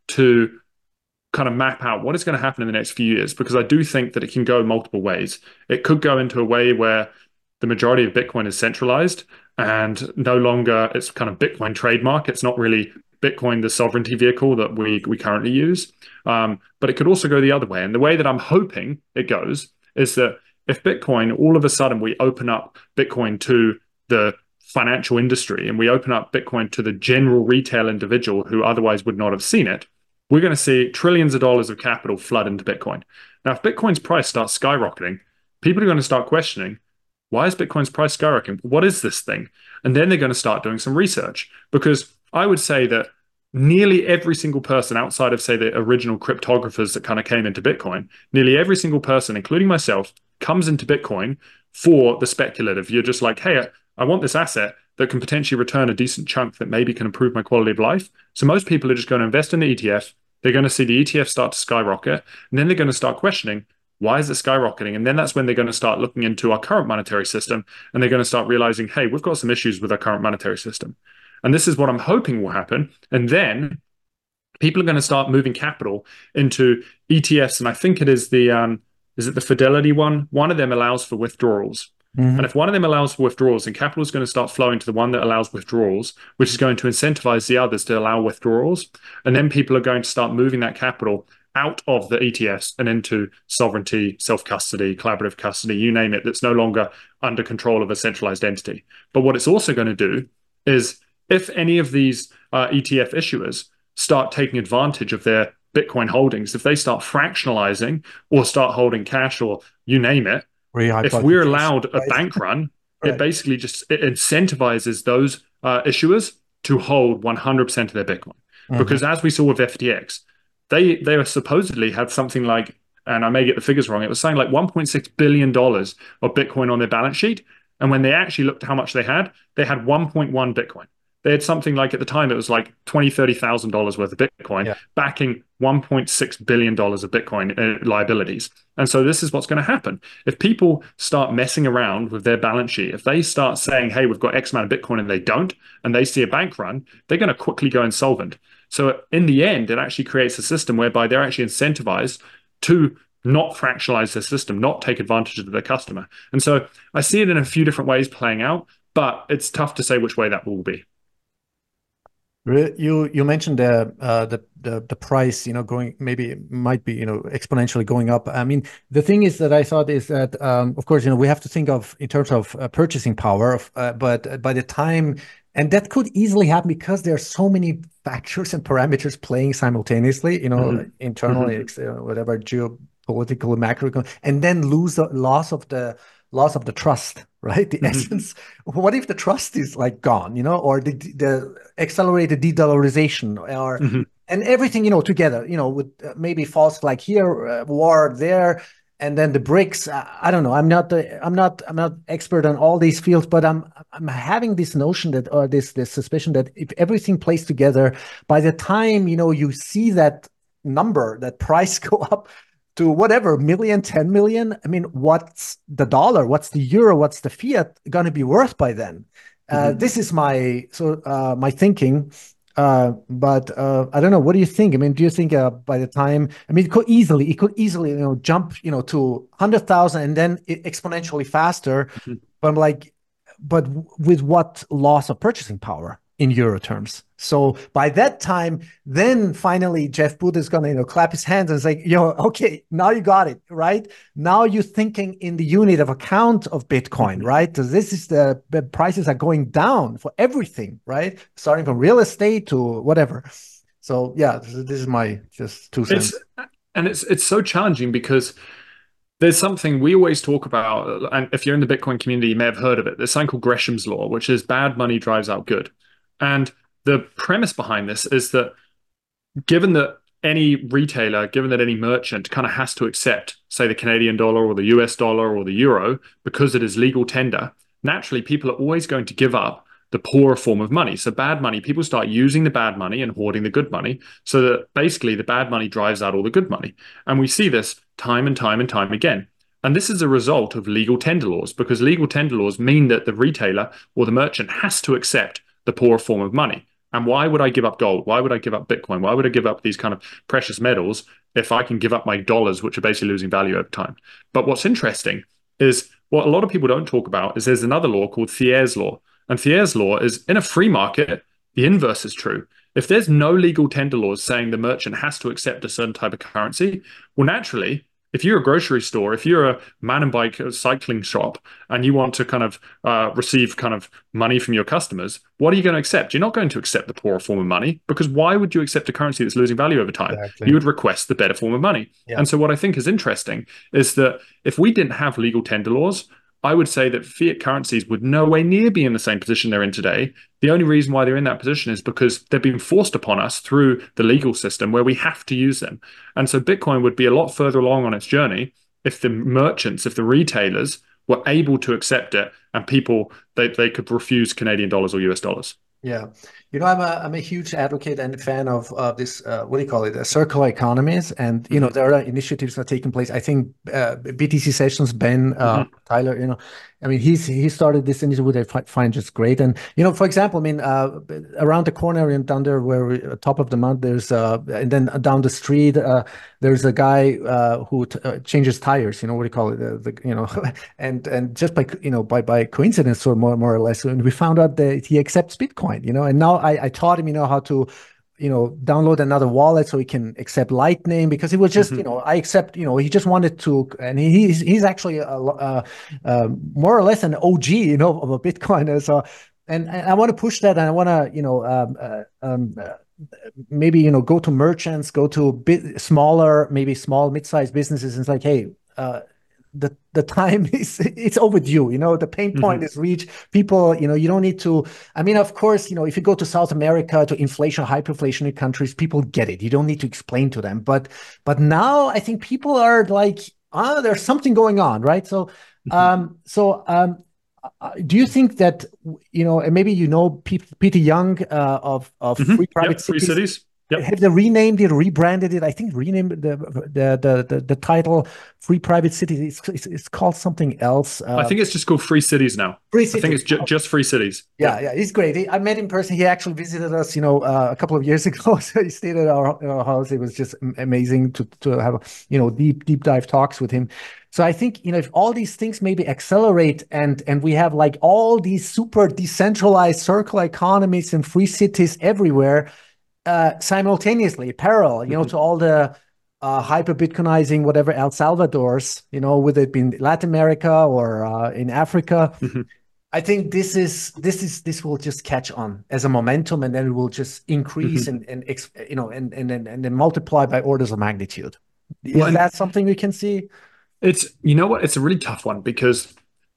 to kind of map out what is going to happen in the next few years, because I do think that it can go multiple ways. It could go into a way where the majority of Bitcoin is centralized and no longer it's kind of Bitcoin trademark. It's not really Bitcoin, the sovereignty vehicle that we we currently use. Um, but it could also go the other way. And the way that I'm hoping it goes is that if Bitcoin, all of a sudden we open up Bitcoin to the financial industry and we open up Bitcoin to the general retail individual who otherwise would not have seen it, we're going to see trillions of dollars of capital flood into Bitcoin. Now, if Bitcoin's price starts skyrocketing, people are going to start questioning, why is Bitcoin's price skyrocketing? What is this thing? And then they're going to start doing some research, because I would say that nearly every single person outside of, say, the original cryptographers that kind of came into Bitcoin, nearly every single person, including myself, comes into Bitcoin for the speculative. You're just like, hey, I want this asset that can potentially return a decent chunk that maybe can improve my quality of life. So most people are just going to invest in the E T F. They're going to see the E T F start to skyrocket, and then they're going to start questioning, why is it skyrocketing? And then that's when they're going to start looking into our current monetary system, and they're going to start realizing, hey, we've got some issues with our current monetary system. And this is what I'm hoping will happen. And then people are going to start moving capital into E T Fs. And I think it is the, um, is it the Fidelity one? One of them allows for withdrawals. Mm-hmm. And if one of them allows for withdrawals, then capital is going to start flowing to the one that allows withdrawals, which is going to incentivize the others to allow withdrawals. And then people are going to start moving that capital out of the E T Fs and into sovereignty, self-custody, collaborative custody, you name it, that's no longer under control of a centralized entity. But what it's also going to do is, if any of these uh, E T F issuers start taking advantage of their Bitcoin holdings, if they start fractionalizing or start holding cash or you name it, if we're allowed a bank run, right, it basically just it incentivizes those uh, issuers to hold one hundred percent of their Bitcoin. Mm-hmm. Because as we saw with F T X, they they supposedly had something like, and I may get the figures wrong, it was saying like one point six billion dollars of Bitcoin on their balance sheet. And when they actually looked at how much they had, they had one point one Bitcoin. They had something like, at the time, it was like twenty thousand, thirty thousand dollars worth of Bitcoin, yeah, backing one point six billion dollars of Bitcoin uh, liabilities. And so this is what's going to happen. If people start messing around with their balance sheet, if they start saying, hey, we've got X amount of Bitcoin and they don't, and they see a bank run, they're going to quickly go insolvent. So in the end, it actually creates a system whereby they're actually incentivized to not fractionalize their system, not take advantage of their customer. And so I see it in a few different ways playing out, but it's tough to say which way that will be.
You you mentioned the uh, the the the price, you know, going maybe might be, you know, exponentially going up. I mean, the thing is that I thought is that um, of course, you know, we have to think of in terms of uh, purchasing power, of, uh, but by the time, and that could easily happen because there are so many factors and parameters playing simultaneously, you know, mm-hmm. internally, mm-hmm. uh, whatever geopolitical, macro, and then lose the loss of the loss of the trust, right? The mm-hmm. essence. What if the trust is like gone, you know, or the the accelerated de-dollarization, or mm-hmm. and everything, you know, together, you know, with uh, maybe false like here, uh, war there, and then the BRICS. Uh, I don't know. I'm not the I'm not I'm not expert on all these fields, but I'm I'm having this notion that, or this this suspicion that if everything plays together, by the time, you know, you see that number, that price go up to whatever, million, ten million. I mean, what's the dollar? What's the euro? What's the fiat going to be worth by then? Uh, mm-hmm. This is my so uh, my thinking. Uh, but uh, I don't know. What do you think? I mean, do you think uh, by the time, I mean, it could easily, it could easily, you know, jump, you know, to one hundred thousand and then exponentially faster. Mm-hmm. But I'm like, but with what loss of purchasing power in euro terms? So by that time, then finally Jeff Booth is gonna, you know, clap his hands and say, yo, okay, now you got it, right? Now you're thinking in the unit of account of Bitcoin, mm-hmm. right? So this is the, the prices are going down for everything, right? Starting from real estate to whatever. So yeah, this, this is my just two
It's
cents.
and it's it's so challenging because there's something we always talk about, and if you're in the Bitcoin community, you may have heard of it. There's something called Gresham's law, which is bad money drives out good. And the premise behind this is that given that any retailer, given that any merchant kind of has to accept, say, the Canadian dollar or the U S dollar or the euro because it is legal tender, naturally people are always going to give up the poorer form of money. So bad money, people start using the bad money and hoarding the good money, so that basically the bad money drives out all the good money. And we see this time and time and time again. And this is a result of legal tender laws, because legal tender laws mean that the retailer or the merchant has to accept the poorer form of money. And why would I give up gold? Why would I give up Bitcoin? Why would I give up these kind of precious metals if I can give up my dollars, which are basically losing value over time? But what's interesting is what a lot of people don't talk about is there's another law called Thier's law. And Thier's law is in a free market, the inverse is true. If there's no legal tender laws saying the merchant has to accept a certain type of currency, well, naturally, if you're a grocery store, if you're a mountain bike cycling shop and you want to kind of uh, receive kind of money from your customers, what are you going to accept? You're not going to accept the poorer form of money, because why would you accept a currency that's losing value over time?
Exactly.
You would request the better form of money.
Yeah.
And so what I think is interesting is that if we didn't have legal tender laws, I would say that fiat currencies would no way near be in the same position they're in today. The only reason why they're in that position is because they've been forced upon us through the legal system where we have to use them. And so Bitcoin would be a lot further along on its journey if the merchants, if the retailers were able to accept it, and people, they, they could refuse Canadian dollars or U S dollars.
Yeah. You know, I'm a I'm a huge advocate and fan of uh, this, uh, what do you call it, uh, circular economies. And, you know, there are initiatives that are taking place. I think uh, B T C Sessions, Ben, uh, mm-hmm. Tyler, you know, I mean, he's he started this initiative, which I find just great. And, you know, for example, I mean, uh, around the corner and down there where we, uh, top of the mountain, there's, uh, and then down the street, uh, there's a guy uh, who t- uh, changes tires, you know, what do you call it, the, the you know, and and just by, you know, by, by coincidence or more, more or less, and we found out that he accepts Bitcoin, you know, and now I, I taught him, you know, how to, you know, download another wallet so he can accept Lightning, because he was just, mm-hmm. you know, I accept, you know, he just wanted to, and he, he's he's actually a, a, a, more or less an O G, you know, of a Bitcoiner. So, and, and I want to push that, and I want to, you know, um, uh, um, uh, maybe, you know, go to merchants, go to bit smaller, maybe small, mid-sized businesses, and it's like, hey, uh, the the time is it's overdue, you know, the pain point mm-hmm. is reached. People, you know, you don't need to, I mean, of course, you know, if you go to South America, to inflation, hyperinflationary countries, people get it. You don't need to explain to them. But but now I think people are like, ah, there's something going on, right? So mm-hmm. um, so um, do you think that, you know, and maybe you know Peter Young uh, of of
mm-hmm.
Free Private
yep,
Cities?
Free Cities. Yep.
Have they renamed it, rebranded it? I think renamed the the the the, the title Free Private Cities. It's, it's, it's called something else. Uh,
I think it's just called Free Cities now.
Free Cities.
I think it's ju- just Free Cities.
Yeah, yeah, he's great. He, I met him in person. He actually visited us, you know, uh, a couple of years ago. So he stayed at our, our house. It was just amazing to to have, you know, deep deep dive talks with him. So I think, you know, if all these things maybe accelerate, and and we have like all these super decentralized circular economies and free cities everywhere, Uh, simultaneously, parallel, you know, mm-hmm. to all the uh, hyper Bitcoinizing, whatever El Salvador's, you know, whether it be in Latin America or uh, in Africa, mm-hmm. I think this is this is this will just catch on as a momentum, and then it will just increase mm-hmm. and and you know and and and, and then multiply by orders of magnitude. Is well, that something we can see?
It's, you know what, it's a really tough one, because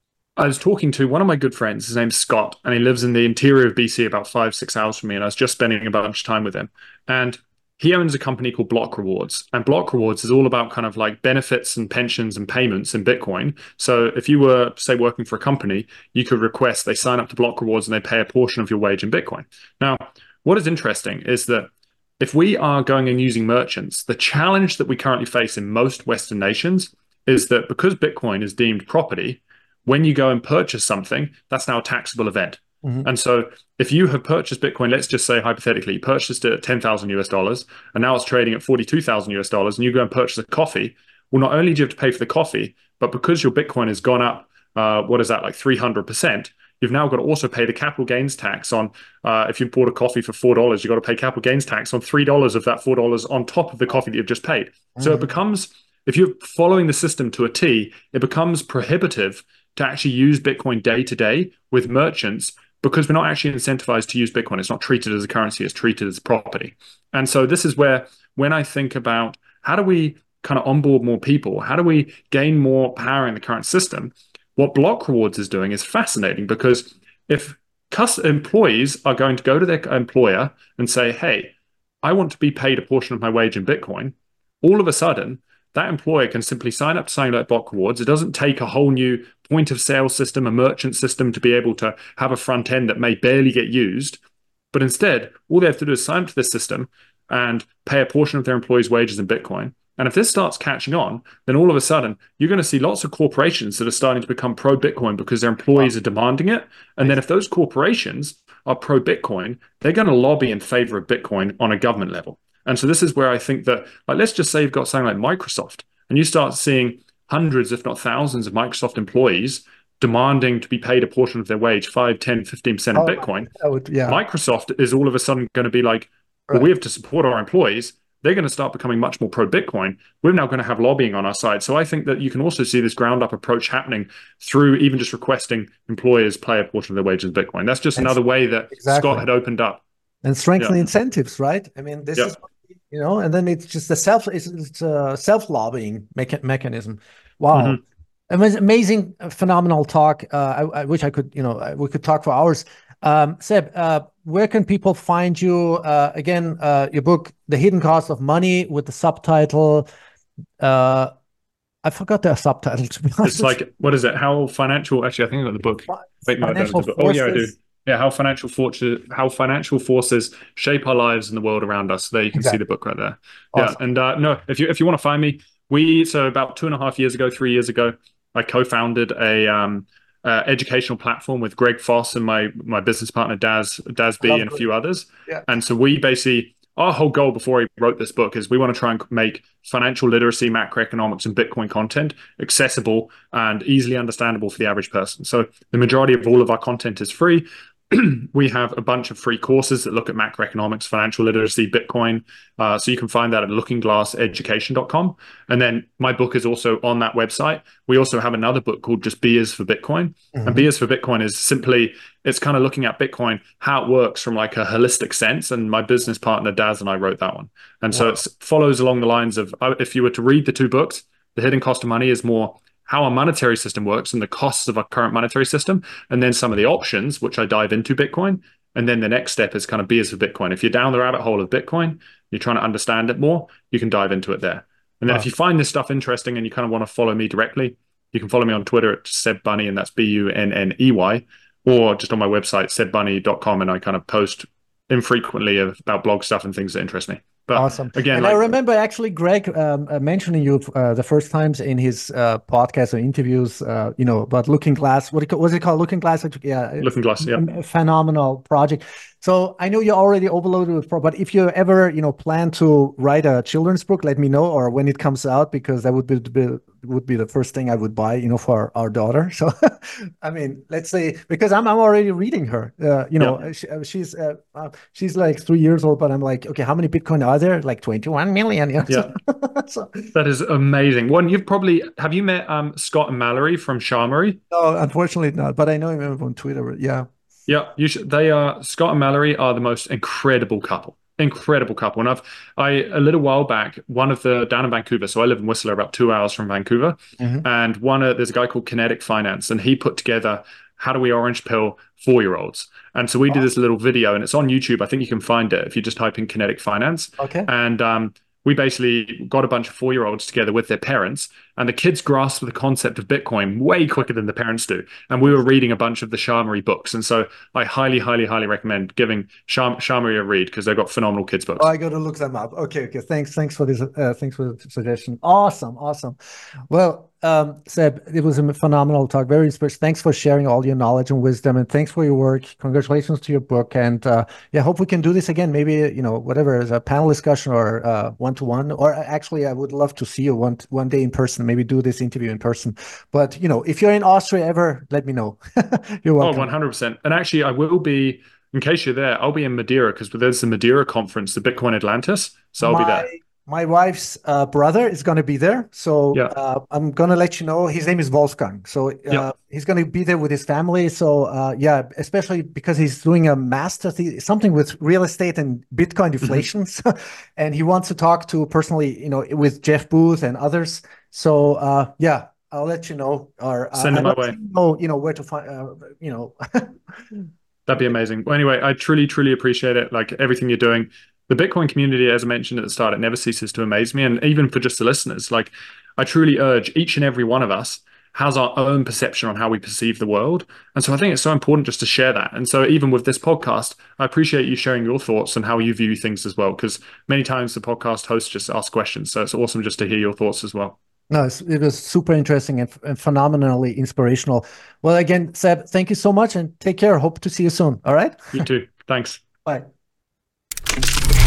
I was talking to one of my good friends. His name's Scott, and he lives in the interior of B C, about five, six hours from me. And I was just spending a bunch of time with him. And he owns a company called Block Rewards. And Block Rewards is all about kind of like benefits and pensions and payments in Bitcoin. So if you were, say, working for a company, you could request they sign up to Block Rewards and they pay a portion of your wage in Bitcoin. Now, what is interesting is that if we are going and using merchants, the challenge that we currently face in most Western nations is that because Bitcoin is deemed property, when you go and purchase something, that's now a taxable event. Mm-hmm. And so if you have purchased Bitcoin, let's just say hypothetically, you purchased it at ten thousand U S dollars, and now it's trading at forty-two thousand U S dollars, and you go and purchase a coffee, well, not only do you have to pay for the coffee, but because your Bitcoin has gone up, uh, what is that, like three hundred percent, you've now got to also pay the capital gains tax on, uh, if you bought a coffee for four dollars, you've got to pay capital gains tax on three dollars of that four dollars on top of the coffee that you've just paid. Mm-hmm. So it becomes, if you're following the system to a T, it becomes prohibitive to actually use Bitcoin day to day with merchants, because we're not actually incentivized to use Bitcoin. It's not treated as a currency, it's treated as property. And so this is where, when I think about how do we kind of onboard more people, how do we gain more power in the current system, what Block Rewards is doing is fascinating, because if employees are going to go to their employer and say, hey, I want to be paid a portion of my wage in Bitcoin, all of a sudden, that employer can simply sign up to something like Block Rewards. It doesn't take a whole new point of sale system, a merchant system to be able to have a front end that may barely get used. But instead, all they have to do is sign up to this system and pay a portion of their employees' wages in Bitcoin. And if this starts catching on, then all of a sudden, you're going to see lots of corporations that are starting to become pro-Bitcoin because their employees wow. are demanding it. And then if those corporations are pro-Bitcoin, they're going to lobby in favor of Bitcoin on a government level. And so this is where I think that, like, let's just say you've got something like Microsoft, and you start seeing hundreds, if not thousands, of Microsoft employees demanding to be paid a portion of their wage, five, ten, fifteen percent in oh, Bitcoin.
Would, yeah.
Microsoft is all of a sudden going to be like, well, right. we have to support our employees. They're going to start becoming much more pro-Bitcoin. We're now going to have lobbying on our side. So I think that you can also see this ground-up approach happening through even just requesting employers pay a portion of their wages in Bitcoin. That's just and another way that exactly. Scott had opened up.
And strengthen yeah. incentives, right? I mean, this yeah. is... You know, and then it's just the self, it's, it's a self-lobbying mecha mechanism. Wow. Mm-hmm. It was amazing, phenomenal talk. Uh, I, I wish I could, you know, we could talk for hours. Um, Seb, uh, where can people find you? Uh, again, uh, your book, The Hidden Cost of Money, with the subtitle. Uh, I forgot the subtitle, to be honest.
It's like, what is it? How financial, actually, I think I got the book. Wait, no,
financial
forces, oh, yeah, I do. Yeah, how financial forces how financial forces shape our lives and the world around us. There you can exactly. see the book right there. Awesome. Yeah, and uh, no, if you if you want to find me, we so about two and a half years ago, three years ago, I co-founded a um, uh, educational platform with Greg Foss and my my business partner Daz Daz B and a few others.
Yeah.
And so we basically, our whole goal before I wrote this book is we want to try and make financial literacy, macroeconomics, and Bitcoin content accessible and easily understandable for the average person. So the majority of all of our content is free. We have a bunch of free courses that look at macroeconomics, financial literacy, Bitcoin. Uh, so you can find that at looking glass education dot com. And then my book is also on that website. We also have another book called just Beers for Bitcoin. Mm-hmm. And Beers for Bitcoin is simply, it's kind of looking at Bitcoin, how it works from like a holistic sense. And my business partner, Daz, and I wrote that one. And wow. so it follows along the lines of, uh, if you were to read the two books, The Hidden Cost of Money is more how our monetary system works and the costs of our current monetary system, and then some of the options, which I dive into Bitcoin. And then the next step is kind of Beers for Bitcoin. If you're down the rabbit hole of Bitcoin, you're trying to understand it more, you can dive into it there. And then wow. if you find this stuff interesting and you kind of want to follow me directly, you can follow me on Twitter at Seb Bunney, and that's B U N N E Y, or just on my website, seb bunney dot com, and I kind of post infrequently about blog stuff and things that interest me. But
awesome.
Again,
and like, I remember actually Greg um, uh, mentioning you uh, the first times in his uh, podcast or interviews, uh, you know, about Looking Glass. What was it called? Looking Glass? Yeah.
Looking Glass, yeah.
A phenomenal project. So I know you're already overloaded with pro, but if you ever, you know, plan to write a children's book, let me know, or when it comes out, because that would be, be would be the first thing I would buy, you know, for our daughter. So, I mean, let's say, because I'm I'm already reading her, uh, you know, yeah. she, she's uh, uh, she's like three years old, but I'm like, okay, how many Bitcoin are there? Like twenty-one million. You know?
Yeah,
so,
that is amazing. One, you've probably have you met um Scott and Mallory from Shamory?
No, unfortunately not, but I know him on Twitter. Yeah.
Yeah, you should. They are Scott and Mallory are the most incredible couple, incredible couple. And I've, I a little while back, one of the down in Vancouver. So I live in Whistler, about two hours from Vancouver, mm-hmm. and one uh, there's a guy called Kinetic Finance, and he put together how do we orange pill four-year-olds. And so we did this little video, and it's on YouTube. I think you can find it if you just type in Kinetic Finance.
Okay.
And um, we basically got a bunch of four-year-olds together with their parents, and the kids grasp the concept of Bitcoin way quicker than the parents do. And we were reading a bunch of the Shamory books. And so I highly, highly, highly recommend giving Sham Shamory a read, because they've got phenomenal kids books.
Oh, I got to look them up. Okay, okay. Thanks, thanks for this. Uh, thanks for the suggestion. Awesome, awesome. Well, um, Seb, it was a phenomenal talk. Very inspiring. Thanks for sharing all your knowledge and wisdom, and thanks for your work. Congratulations to your book. And uh, yeah, hope we can do this again. Maybe, you know, whatever, as a panel discussion or uh, one-to-one, or actually, I would love to see you one one day in person. Maybe do this interview in person. But, you know, if you're in Austria ever, let me know. You're welcome.
Oh, one hundred percent. And actually, I will be, in case you're there, I'll be in Madeira, because there's the Madeira conference, the Bitcoin Atlantis. So I'll
my,
be there.
my wife's uh, brother is going to be there. So
Yeah.
uh, I'm going to let you know. His name is Wolfgang. So uh,
Yeah.
he's going to be there with his family. So uh, yeah, especially because he's doing a master, th- something with real estate and Bitcoin deflations. And he wants to talk to personally, you know, with Jeff Booth and others. So uh, yeah, I'll let you know. Or uh,
Send it
I'll
my
let
way.
you know, you know, where to find, uh, you know.
That'd be amazing. Well, anyway, I truly, truly appreciate it. Like everything you're doing. The Bitcoin community, as I mentioned at the start, it never ceases to amaze me. And even for just the listeners, like I truly urge each and every one of us has our own perception on how we perceive the world. And so I think it's so important just to share that. And so even with this podcast, I appreciate you sharing your thoughts and how you view things as well, because many times the podcast hosts just ask questions. So it's awesome just to hear your thoughts as well.
No, it's, it was super interesting and, and phenomenally inspirational. Well, again, Seb, thank you so much and take care. Hope to see you soon. All right.
You too. Thanks.
Bye.